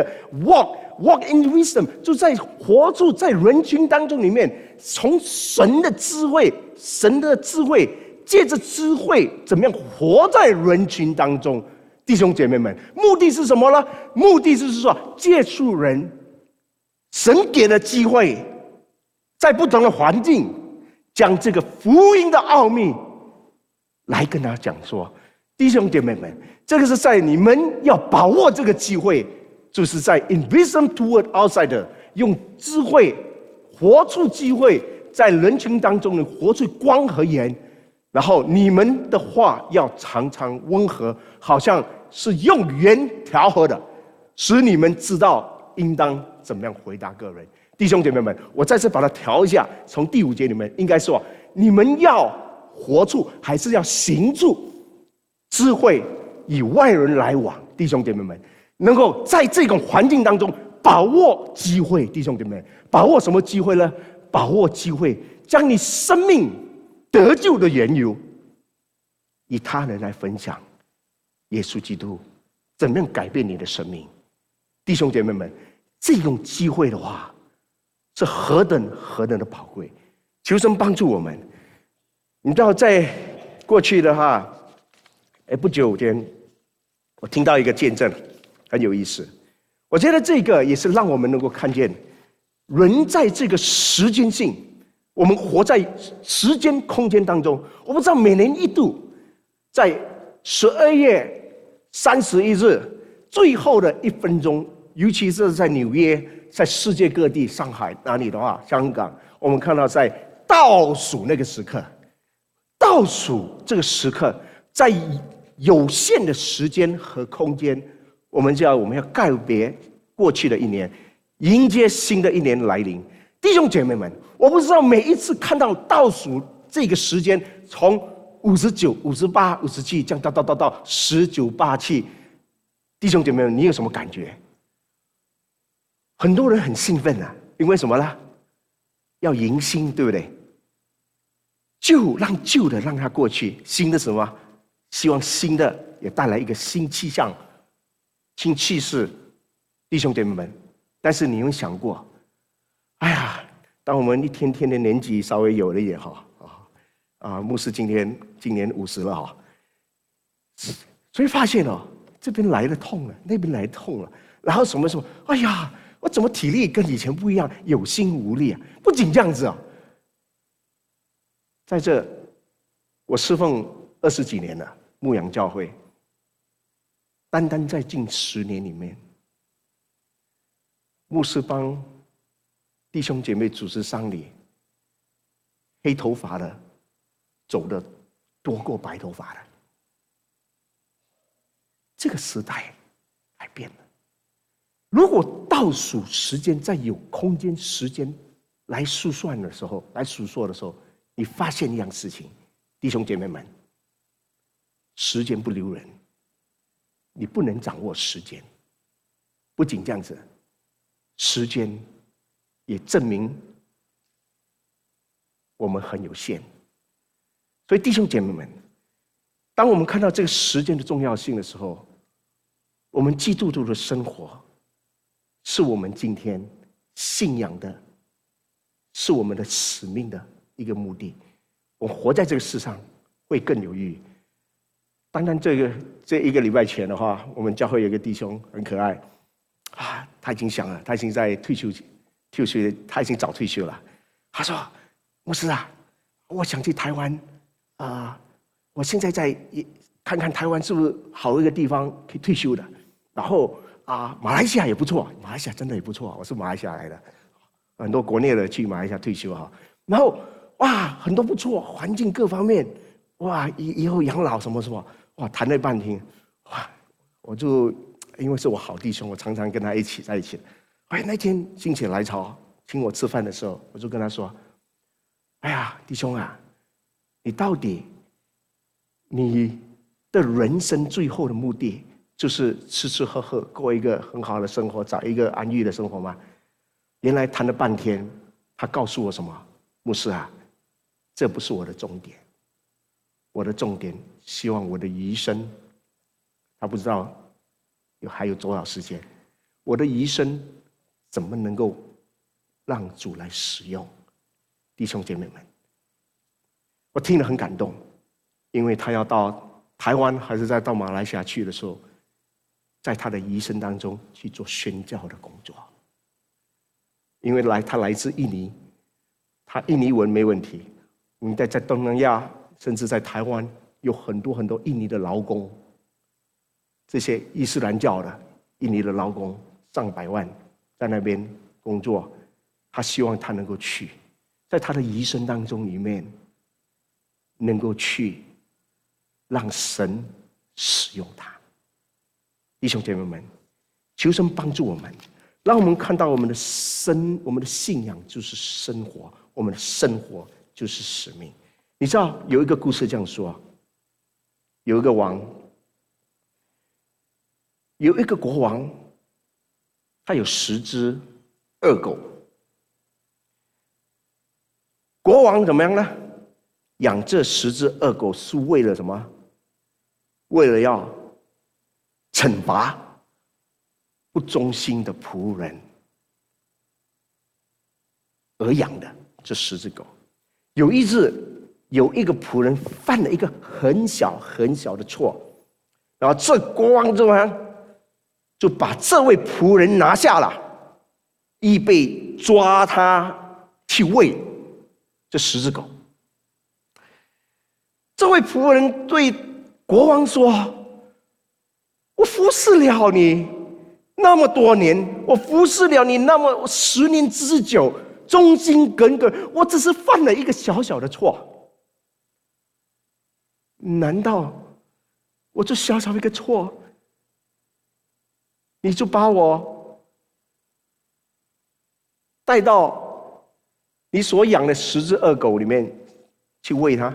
walk in wisdom， 就在活出在人群当中里面，从神的智慧，借着智慧怎么样活在人群当中。弟兄姐妹们，目的是什么呢？目的就是说接触人，神给的机会，在不同的环境将这个福音的奥秘来跟他讲说。弟兄姐妹们，这个是在你们要把握这个机会，就是在 in wisdom toward outsider， 用智慧活出机会，在人群当中活出光和盐。然后你们的话要常常温和，好像是用盐调和的，使你们知道应当怎么样回答个人。弟兄姐妹们，我再次把它调一下，从第5节里面应该说，你们要活出还是要行出智慧，与外人来往。弟兄姐妹们，能够在这种环境当中把握机会。弟兄姐妹们，把握什么机会呢？把握机会，将你生命得救的缘由与他人来分享耶稣基督怎么样改变你的生命。弟兄姐妹们，这种机会的话是何等的宝贵。求神帮助我们。你知道在过去的话不久前我听到一个见证很有意思，我觉得这个也是让我们能够看见人在这个时间性，我们活在时间空间当中。我不知道每年一度，在12月31日最后的1分钟，尤其是在纽约，在世界各地，上海哪里的话，香港，我们看到在倒数那个时刻，倒数这个时刻，在有限的时间和空间，我们要告别过去的一年，迎接新的一年来临。弟兄姐妹们，我不知道每一次看到倒数这个时间从59、58、57这样到19、87，弟兄姐妹们，你有什么感觉？很多人很兴奋啊，因为什么呢？要迎新，对不对？让旧的让它过去，新的什么？希望新的也带来一个新气象、新气势，弟兄姐妹们。但是你有想过，哎呀，当我们一天天的年纪稍微有了一点牧师今年50了哈，所以发现这边来的痛了，那边来的痛了，然后什么，哎呀，我怎么体力跟以前不一样，有心无力啊！不仅这样子在这我侍奉20几年了，牧养教会，单单在近10年里面，牧师帮弟兄姐妹组织丧礼，黑头发的走的多过白头发的。这个时代改变了。如果倒数时间在有空间时间来数算的时候，来数说的时候，你发现一样事情，弟兄姐妹们，时间不留人，你不能掌握时间。不仅这样子，时间也证明我们很有限。所以弟兄姐妹们，当我们看到这个时间的重要性的时候，我们基督徒的生活是我们今天信仰的，是我们的使命的一个目的。我们活在这个世上会更有意义。单单这1个礼拜前的话，我们教会有一个弟兄很可爱他已经想了，他已经在退休，他已经早退休了。他说：“牧师啊，我想去台湾我现在在看看台湾是不是好一个地方可以退休的。然后马来西亚也不错，马来西亚真的也不错，我是马来西亚来的，很多国内的去马来西亚退休然后很多不错，环境各方面以后养老什么谈了半天我就因为是我好弟兄，我常常跟他在一起。那天心血来潮请我吃饭的时候，我就跟他说：“哎呀，弟兄啊，你到底你的人生最后的目的就是吃吃喝喝，过一个很好的生活，找一个安逸的生活吗？”原来谈了半天，他告诉我什么？牧师啊，这不是我的重点，我的重点希望我的余生，他不知道还有多少时间，我的余生怎么能够让主来使用？弟兄姐妹们，我听了很感动，因为他要到台湾还是再到马来西亚去的时候，在他的余生当中去做宣教的工作。因为他来自印尼，他印尼文没问题。我们在东南亚，甚至在台湾，有很多很多印尼的劳工，这些伊斯兰教的印尼的劳工上百万在那边工作。他希望他能够去，在他的余生当中里面，能够去让神使用他。弟兄姐妹们，求神帮助我们，让我们看到我们的信仰就是生活，我们的生活就是使命。你知道有一个故事这样说，有一个王，有一个国王，他有10只恶狗。国王怎么样呢？养这10只恶狗是为了什么？为了要惩罚不忠心的仆人而养的这10只狗。有一次，有一个仆人犯了一个很小很小的错，然后这国王就把这位仆人拿下了， 预备抓他去喂这10只狗。这位仆人对国王说：“我服侍了你那么多年，我服侍了你那么10年之久，忠心耿耿，我只是犯了一个小小的错。难道我这小小一个错，你就把我带到你所养的10只恶狗里面去喂它？”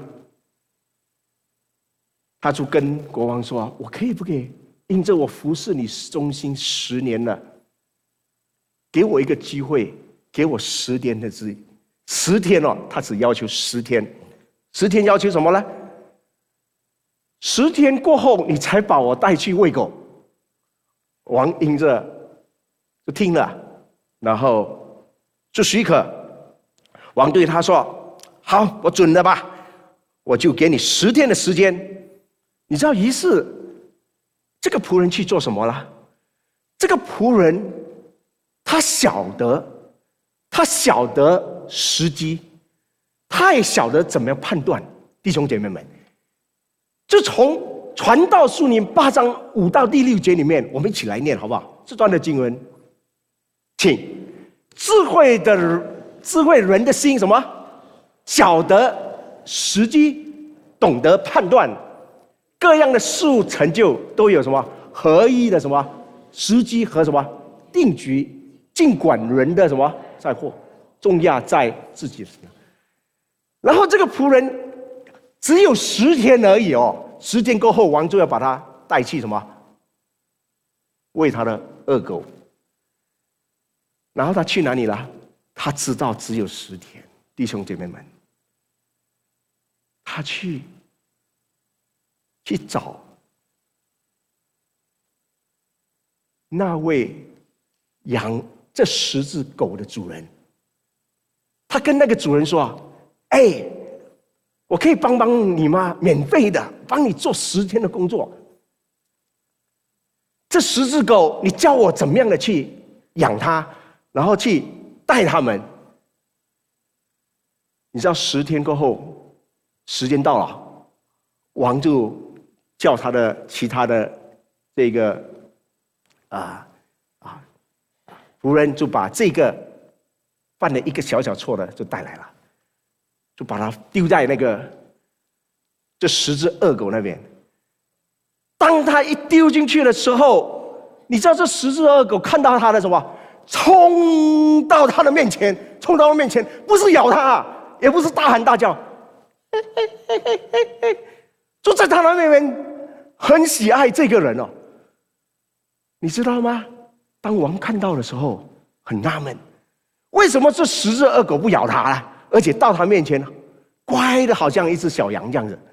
他就跟国王说：“我可以不可以因着我服侍你忠心10年了，给我一个机会，给我10天的10天哦，他只要求10天，10天要求什么呢？10天过后，你才把我带去喂狗。”王因着就听了，然后就许可。王对他说：“好，我准了吧，我就给你10天的时间。”你知道，于是这个仆人去做什么了？这个仆人他晓得时机，他也晓得怎么样判断。弟兄姐妹们，就从传道书里8章5到第6节里面，我们一起来念好不好？这段的经文，请。智慧人的心什么？晓得时机，懂得判断。各样的事物成就都有什么合一的什么时机和什么定局，尽管人的什么在祸，重压在自己的身上。然后这个仆人只有10天而已哦，10天过后，王就要把他带去什么喂他的恶狗。然后他去哪里了？他知道只有10天，弟兄姐妹们，他去找那位养这10只狗的主人。他跟那个主人说：“哎，我可以帮你吗？免费的，帮你做10天的工作。这10只狗，你教我怎么样的去养它，然后去带它们。”你知道10天过后，时间到了，王就叫他的其他的这个仆人就把这个犯了一个小小错的就带来了，就把他丢在这10只恶狗那边。当他一丢进去的时候，你知道这10只恶狗看到他的什么？冲到他的面前，不是咬他，也不是大喊大叫，就在他那边很喜爱这个人哦。你知道吗？当王看到的时候，很纳闷，为什么这10只恶狗不咬他呢？而且到他面前，乖的好像一只小羊这样子。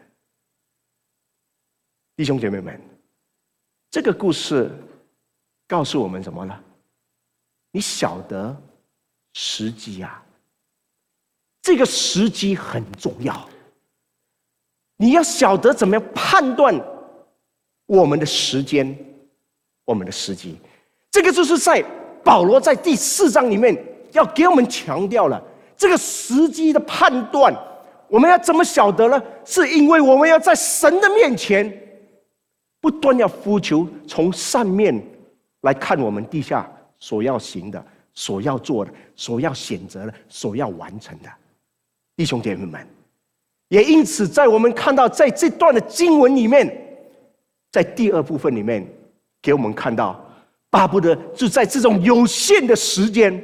弟兄姐妹们，这个故事告诉我们什么呢？你晓得时机啊，这个时机很重要。你要晓得怎么样判断我们的时间，我们的时机。这个就是在保罗在第4章里面要给我们强调了这个时机的判断。我们要怎么晓得呢？是因为我们要在神的面前不断要呼求，从上面来看我们地下所要行的、所要做的、所要选择的、所要完成的。弟兄姐妹们，也因此在我们看到在这段的经文里面，在第2部分里面给我们看到，巴不得就在这种有限的时间，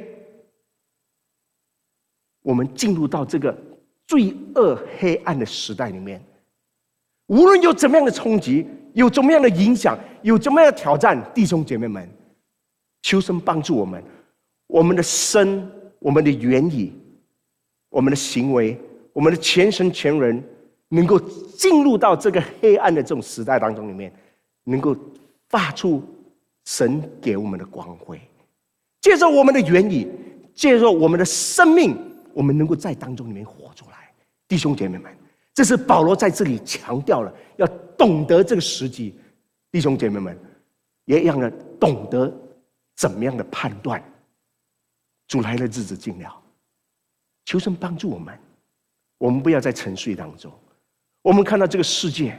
我们进入到这个罪恶黑暗的时代里面，无论有怎么样的冲击，有怎么样的影响，有怎么样的挑战，弟兄姐妹们，求神帮助我们，我们的身、我们的言语、我们的行为、我们的全身全人，能够进入到这个黑暗的这种时代当中里面，能够发出神给我们的光辉，借着我们的言语，借着我们的生命，我们能够在当中里面活出来。弟兄姐妹们，这是保罗在这里强调了，要懂得这个时机。弟兄姐妹们，也让人懂得怎么样的判断主来的日子近了，求神帮助我们，我们不要在沉睡当中。我们看到这个世界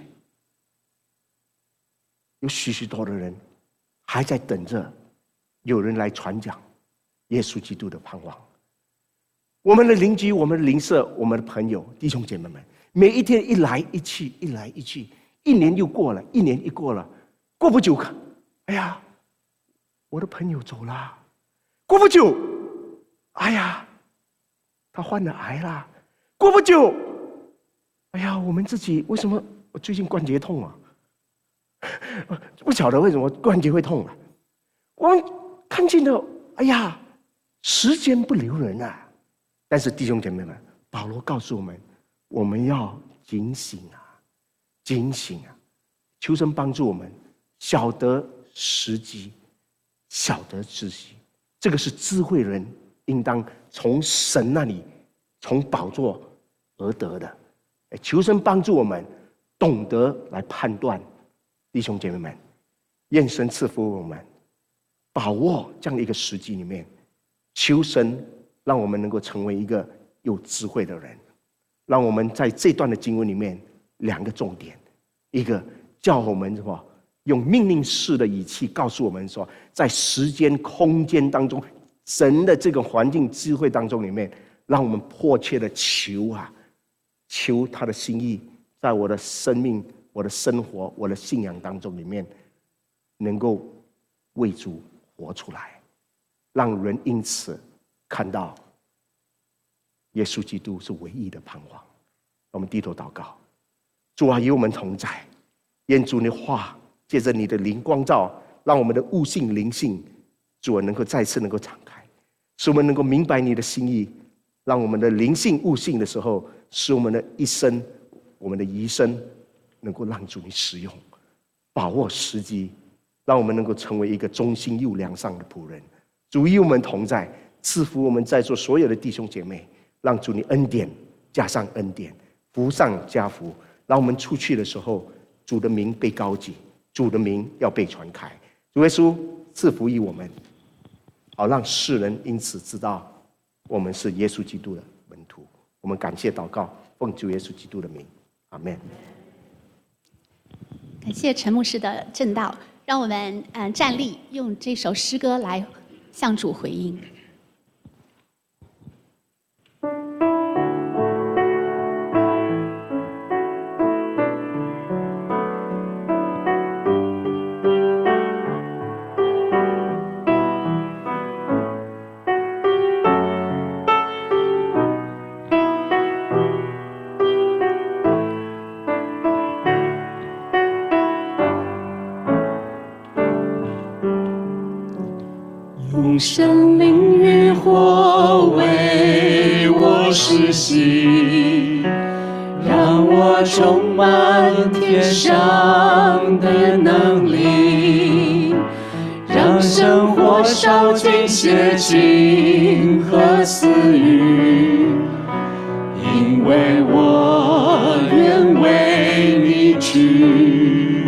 有许许多的人还在等着有人来传讲耶稣基督的盼望。我们的邻居，我们的邻舍，我们的朋友，弟兄姐妹们，每一天一来一去，一来一去，一年又过了，一年一过了，过不久，哎呀，我的朋友走了，过不久，哎呀，他患了癌了，过不久，哎呀，我们自己为什么我最近关节痛啊？不晓得为什么关节会痛啊？我们看见了，哎呀，时间不留人啊！但是弟兄姐妹们，保罗告诉我们，我们要警醒啊，警醒啊！求神帮助我们，晓得时机，晓得知悉。这个是智慧人应当从神那里，从宝座而得的。求神帮助我们，懂得来判断。弟兄姐妹们，愿神赐福我们，把握这样的一个时机里面，求神让我们能够成为一个有智慧的人。让我们在这段的经文里面两个重点，一个叫我们什么，用命令式的语气告诉我们说，在时间空间当中，神的这个环境智慧当中里面，让我们迫切的求啊，求他的心意，在我的生命、我的生活、我的信仰当中里面，能够为主活出来，让人因此看到耶稣基督是唯一的盼望。我们低头祷告，主啊，与我们同在，愿主你的话借着你的灵光照，让我们的悟性灵性，主啊，能够再次能够敞开，使我们能够明白你的心意，让我们的灵性悟性的时候，使我们的一生、我们的余生能够让主你使用，把握时机，让我们能够成为一个忠心又良善的仆人。主与我们同在，赐福我们在座所有的弟兄姐妹，让主你恩典加上恩典，福上加福，让我们出去的时候，主的名被高举，主的名要被传开。主耶稣赐福于我们，好让世人因此知道我们是耶稣基督的门徒。我们感谢祷告，奉主耶稣基督的名，阿们。 感谢陈牧师的正道，让我们站立，用这首诗歌来向主回应。 用生灵与火为我施洗，让我充满天上的能力，让生活烧尽邪情和私欲，因为我愿为你去，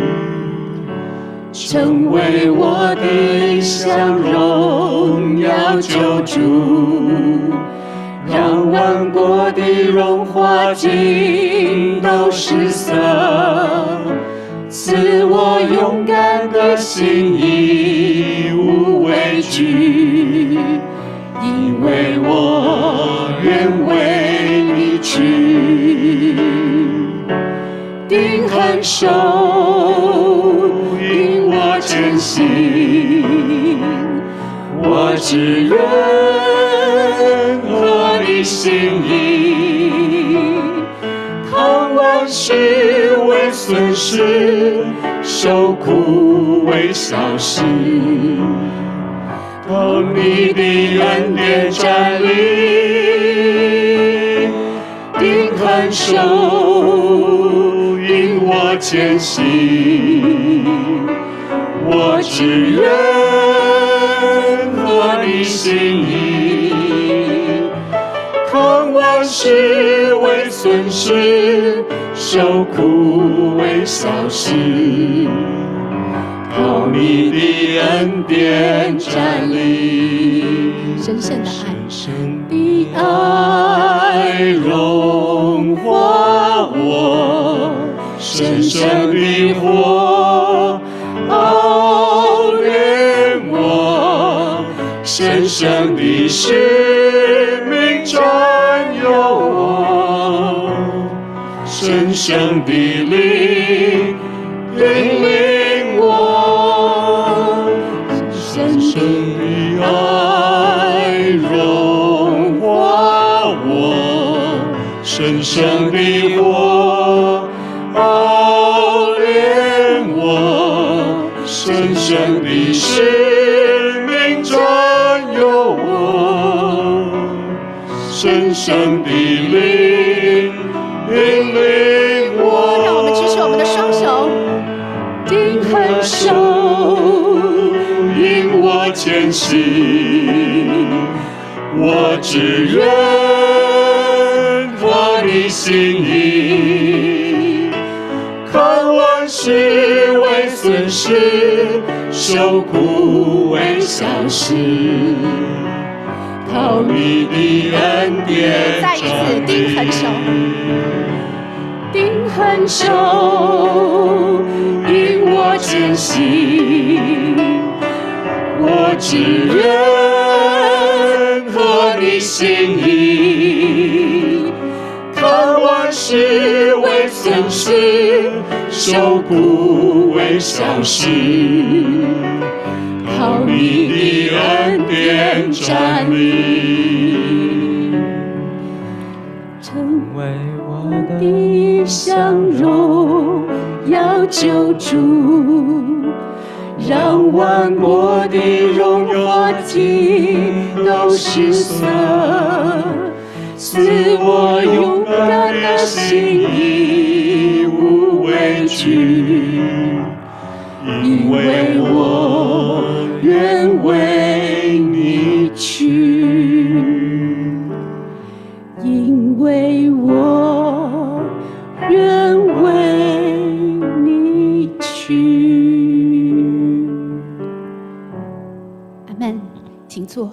成为我的享荣耀救主，让万国的荣华尽都失色，赐我勇敢的心，义无畏惧，因为我愿为你去，定恒守，引我前行，我只愿合你心意，看万事为损失，受苦为小事，同你的恩典站立，定恒守，引我前行，我只愿合你心意，看万事为损失，受苦为小事， 靠你的恩典站立， 神圣的爱， 神的爱融化我，神圣的火熬炼我，神圣的使命占有我，神圣的灵引领我，神圣的爱融化我，神圣的火熬炼我，神圣的使命占有我，神圣的灵引领我。 让我们举起我们的双手，定恒手， 引我前行，我只愿合你心意，看万事为损失，受苦为小事，靠你的恩典再一次定恒手，定恒手，引我前行， 我只愿合你心意，看万事为损失，受苦为小事，靠你的恩典站立， 成为我的相荣耀救主，让万国的荣华尽都失色，赐我勇敢的心，义无畏惧，因为我愿为你去，因为我愿为你去。阿门，请坐。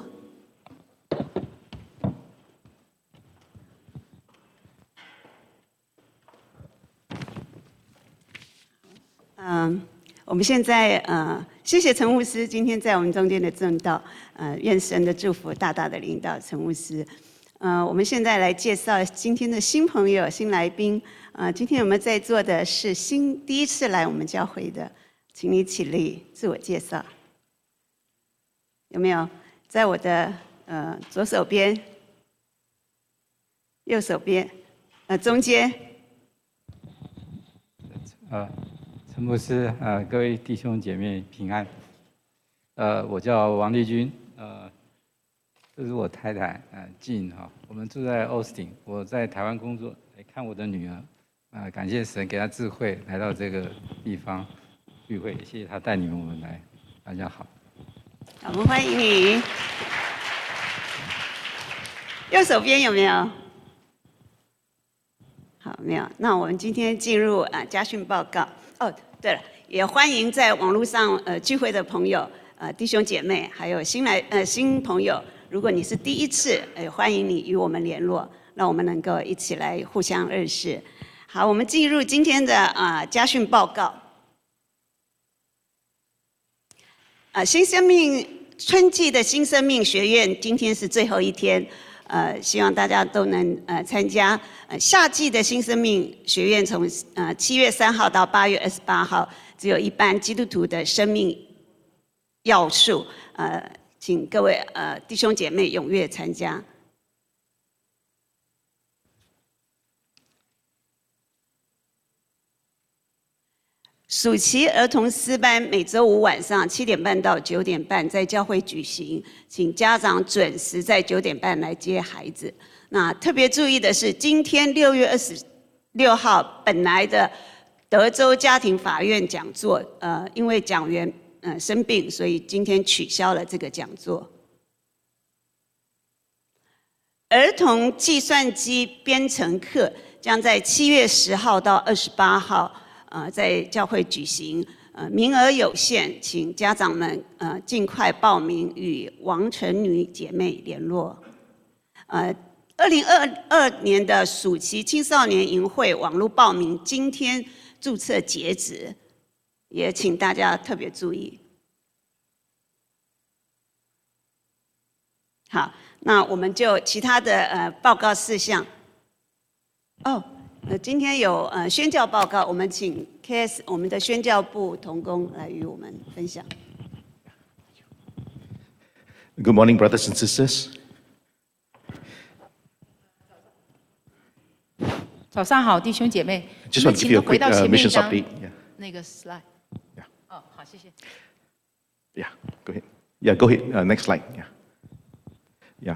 我们现在谢谢陈牧师今天在我们中间的证道，愿神的祝福大大的领导陈牧师。我们现在来介绍今天的新朋友、新来宾。今天我们在座的是第一次来我们教会的，请你起立自我介绍。有没有？在我的左手边、右手边、中间。 陈牧师，各位弟兄姐妹平安。我叫王丽君，这是我太太，静哈。我们住在奥斯汀，我在台湾工作，来看我的女儿，感谢神给她智慧，来到这个地方聚会，谢谢她带领我们来。大家好。 我们欢迎你。右手边有没有？好，没有。那我们今天进入家训报告。哦，对了，也欢迎在网络上聚会的朋友，弟兄姐妹，还有新朋友。如果你是第一次，欢迎你与我们联络，让我们能够一起来互相认识。好，我们进入今天的家训报告。新生命春季的新生命学院今天是最后一天，希望大家都能参加。夏季的新生命学院从7月3号到8月28号，只有一班基督徒的生命要素，请各位弟兄姐妹踊跃参加。暑期儿童诗班每周5晚上7点半到9点半在教会举行，请家长准时在9点半来接孩子。那特别注意的是，今天6月26号本来的德州家庭法院讲座，因为讲员生病，所以今天取消了这个讲座。儿童计算机编程课将在7月10号到28号。在教会举行， 名额有限，请家长们尽快报名，与王成女姐妹联络。2022年的暑期青少年营会网络报名今天注册截止，也请大家特别注意。好，那我们就其他的报告事项。今天有宣教报告，我们请 KS 我们的宣教部同工来与我们分享。 Good morning, brothers and sisters. 早上好，弟兄姐妹。 Just want to give you a quick missions update. Yeah. 那个 slide。 Yeah. 哦，好，谢谢。 Yeah, go ahead. Yeah, go ahead. Next slide. Yeah.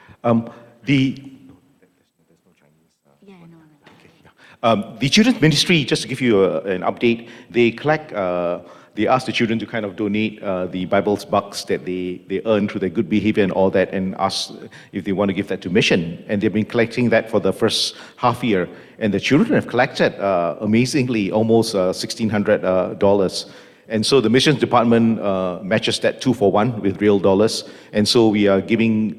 The children's ministry, just to give you an update, they collect, they ask the children to kind of donate the Bible's bucks that they earn through their good behavior and all that, and ask if they want to give that to mission. And they've been collecting that for the first half year. And the children have collected, amazingly, almost $1,600. And so the missions department matches that 2-for-1 with real dollars. And so we are giving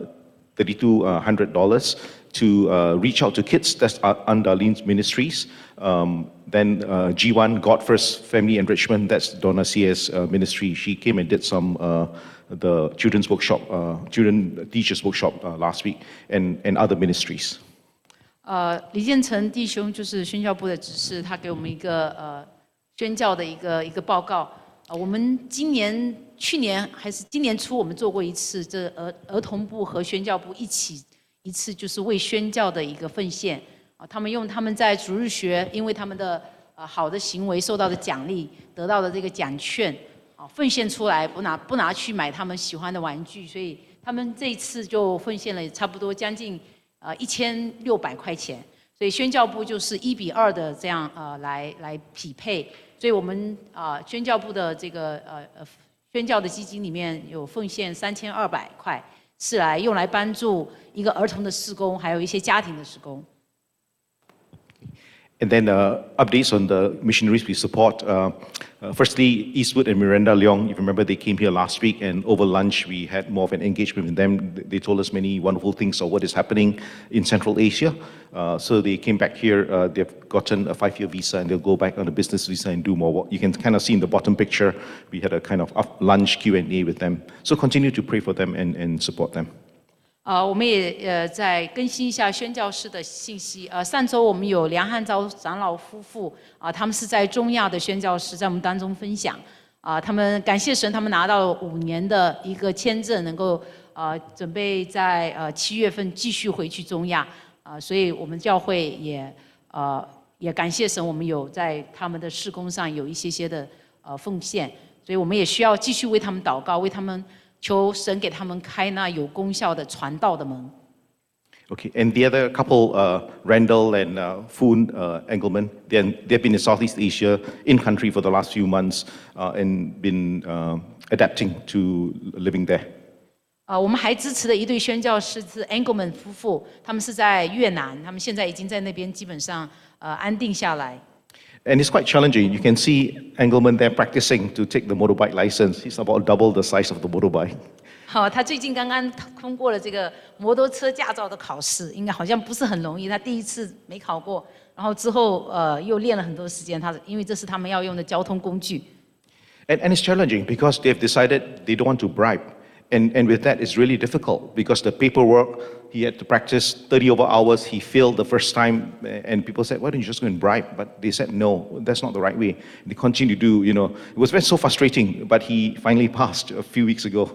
$3,200 to reach out to kids. That's under Darlene's ministries. Then G1, God First Family Enrichment, that's Donna Sia's ministry. She came and did some the children's workshop, children teachers workshop last week, and other ministries. 李建成弟兄就是宣教部的指示，他给我们一个宣教的一个报告。我们去年还是今年初，我们做过一次，这儿童部和宣教部一次就是为宣教的一个奉献。他们用他们在主日学，因为他们的好的行为受到的奖励，得到的这个奖券，奉献出来，不拿去买他们喜欢的玩具，所以他们这一次就奉献了差不多将近1600块钱。所以宣教部就是1:2的这样来匹配。所以我们宣教部的这个宣教的基金里面有奉献3200块，是用来帮助一个儿童的事工，还有一些家庭的事工。 And then updates on the missionaries we support. Firstly, Eastwood and Miranda Leong, if you remember, they came here last week, and over lunch we had more of an engagement with them. They told us many wonderful things of what is happening in Central Asia. So they came back here, they've gotten a 5-year visa, and they'll go back on a business visa and do more work. You can kind of see in the bottom picture, we had a kind of lunch Q&A with them. So continue to pray for them and support them. 我们也再更新一下宣教士的信息。上周我们有梁汉昭长老夫妇他们是在中亚的宣教士，在我们当中分享他们感谢神，他们拿到了5年的一个签证，能够准备在7月份继续回去中亚所以我们教会也感谢神，我们有在他们的事工上有一些的奉献，所以我们也需要继续为他们祷告，为他们。求神给他们开那有功效的传道的门。 Okay, and the other couple, Randall and Foon Engelman, they've been in Southeast Asia, in country for the last few months, and been adapting to living there. 我们还支持的一对宣教士是 Engelman 夫妇，他们是在越南，他们现在已经在那边基本上安定下来。 And it's quite challenging. You can see Engelman there practicing to take the motorbike license. He's about double the size of the motorbike. 他最近刚刚通过了这个摩托车驾照的考试，应该好像不是很容易。他第一次没考过，然后之后又练了很多时间。因为这是他们要用的交通工具。 And it's challenging because they've decided they don't want to bribe. And with that, it's really difficult because the paperwork, he had to practice 30 over hours. He failed the first time, and people said, why don't you just go and bribe? But they said, no, that's not the right way. And they continue to do, it was so frustrating, but he finally passed a few weeks ago.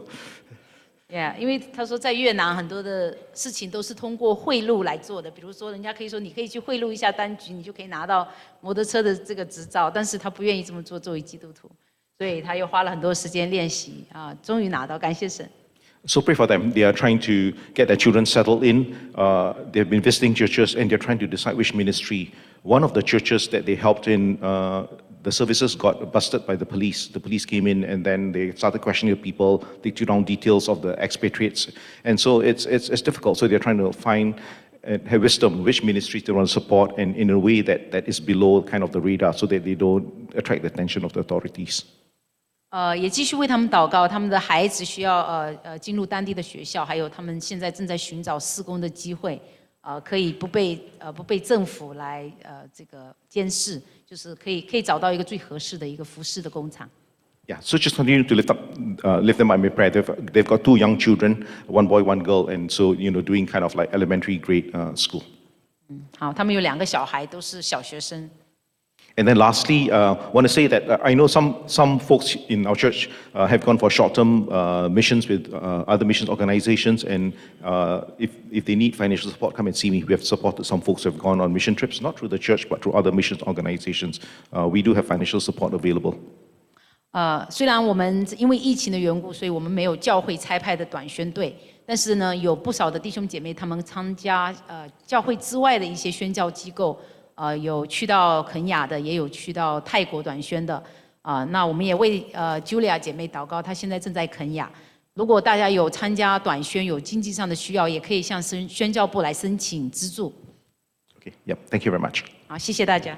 Yeah, 因为他说在越南很多的事情都是通过贿赂来做的，比如说人家可以说你可以去贿赂一下当局，你就可以拿到摩托车的这个执照，但是他不愿意这么做，作为基督徒。所以他又花了很多时间练习终于拿到，感谢神。 So pray for them. They are trying to get their children settled in. They've been visiting churches and they're trying to decide which ministry. One of the churches that they helped in, the services got busted by the police. The police came in and then they started questioning the people. They took down details of the expatriates, and so it's difficult. So they're trying to find have wisdom which ministries they want to support, and in a way that is below kind of the radar, so that they don't attract the attention of the authorities. 也继续为他们祷告，他们的孩子需要进入当地的学校，还有他们现在正在寻找施工的机会，可以不被政府来这个监视，就是可以找到一个最合适的一个服饰的工厂。 Yeah, so just continue to lift them up in prayer. They've got 2 young children, 1 boy, 1 girl, and so doing kind of like elementary grade school. 好，他们有2个小孩，都是小学生。 And then lastly, want to say that I know some folks in our church have gone for short-term missions with other missions organizations, and if they need financial support, come and see me. We have supported some folks who have gone on mission trips, not through the church, but through other missions organizations. We do have financial support available. 虽然我们因为疫情的缘故，所以我们没有教会差派的短宣队，但是呢，有不少的弟兄姐妹他们参加教会之外的一些宣教机构，有去到肯亚的，也有去到泰国短宣的。那我们也为Julia 姐妹祷告，她现在正在肯亚。如果大家有参加短宣，有经济上的需要，也可以向宣教部来申请资助。 Okay, yep. Thank you very much. 好，谢谢大家。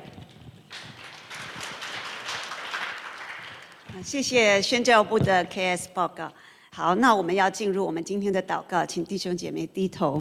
谢谢宣教部的 KS 报告。好，那我们要进入我们今天的祷告，请弟兄姐妹低头。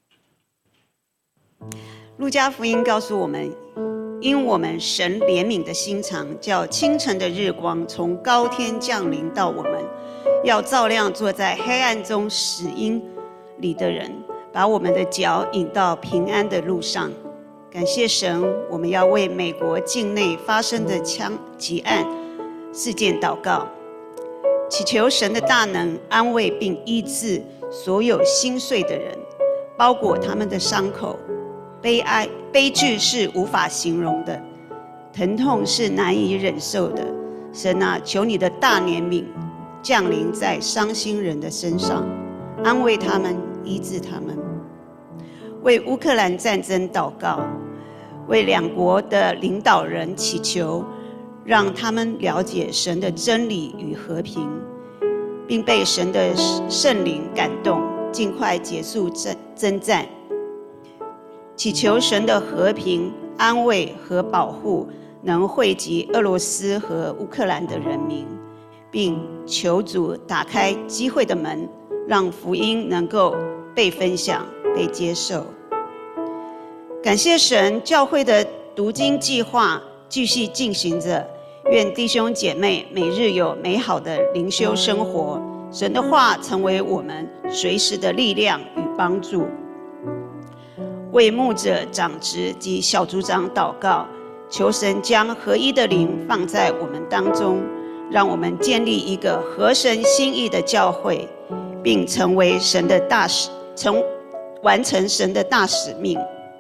路加福音告诉我们，因我们神怜悯的心肠，叫清晨的日光从高天降临到我们，要照亮坐在黑暗中死荫里的人，把我们的脚引到平安的路上。感谢神，我们要为美国境内发生的枪击案事件祷告，祈求神的大能安慰并医治所有心碎的人，包裹他们的伤口。悲剧是无法形容的，疼痛是难以忍受的。神啊，求你的大怜悯降临在伤心人的身上，安慰他们，医治他们。为乌克兰战争祷告，为两国的领导人祈求，让他们了解神的真理与和平，并被神的圣灵感动，尽快结束征战。祈求神的和平、安慰和保护能惠及俄罗斯和乌克兰的人民，并求主打开机会的门，让福音能够被分享、被接受。感谢神，教会的读经计划继续进行着。愿弟兄姐妹每日有美好的灵修生活，神的话成为我们随时的力量与帮助。为牧者、长职及小组长祷告，求神将合一的灵放在我们当中，让我们建立一个合神心意的教会，并成为神的完成神的大使命。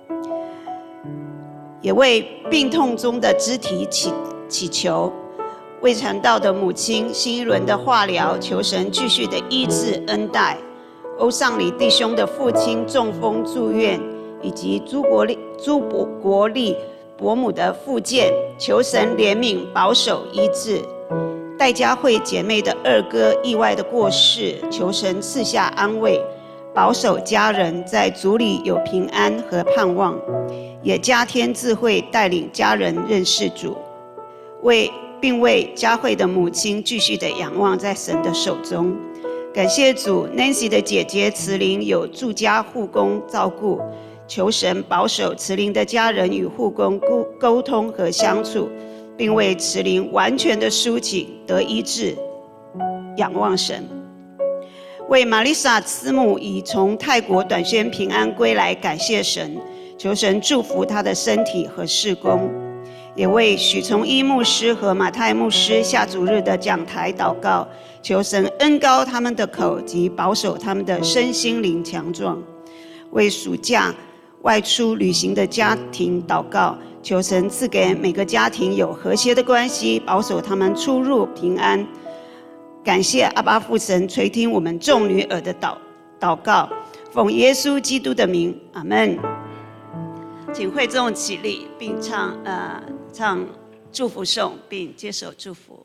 也为病痛中的肢体祈求，为传道的母亲新一轮的化疗，求神继续的医治恩待。欧尚里弟兄的父亲中风住院，以及朱国立伯母的复健，求神怜悯保守医治。戴家慧姐妹的二哥意外的过世，求神赐下安慰，保守家人在主里有平安和盼望，也加添智慧带领家人认识主。并为佳慧的母亲继续的仰望在神的手中。感谢主 ，Nancy 的姐姐慈玲有住家护工照顾，求神保守慈玲的家人与护工沟通和相处，并为慈玲完全的抒情得医治，仰望神。为玛丽莎师母已从泰国短宣平安归来，感谢神，求神祝福她的身体和事工。也为许崇一牧师和马太牧师下主日的讲台祷告，求神恩膏他们的口及保守他们的身心灵强壮。为暑假外出旅行的家庭祷告，求神赐给每个家庭有和谐的关系，保守他们出入平安。感谢阿爸父神垂听我们众女儿的祷告，奉耶稣基督的名，阿们。请会众起立，并唱祝福颂，并接受祝福。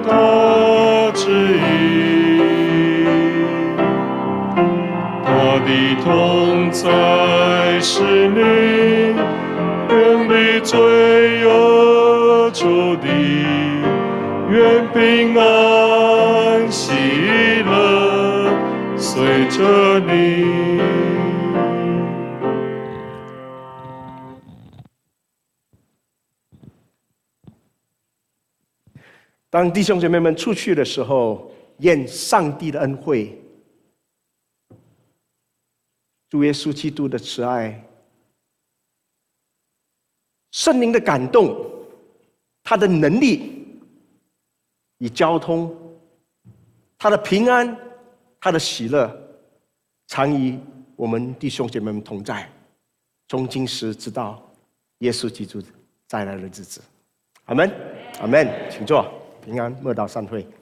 他旨意，他的同在是你远离罪恶仇敌，愿平安喜乐随着你。 当弟兄姐妹们出去的时候，愿上帝的恩惠、主耶稣基督的慈爱、圣灵的感动、他的能力与交通、他的平安、他的喜乐，常与我们弟兄姐妹们同在，从今时直到耶稣基督再来的日子。阿们，阿们，请坐。平安，默祷散会。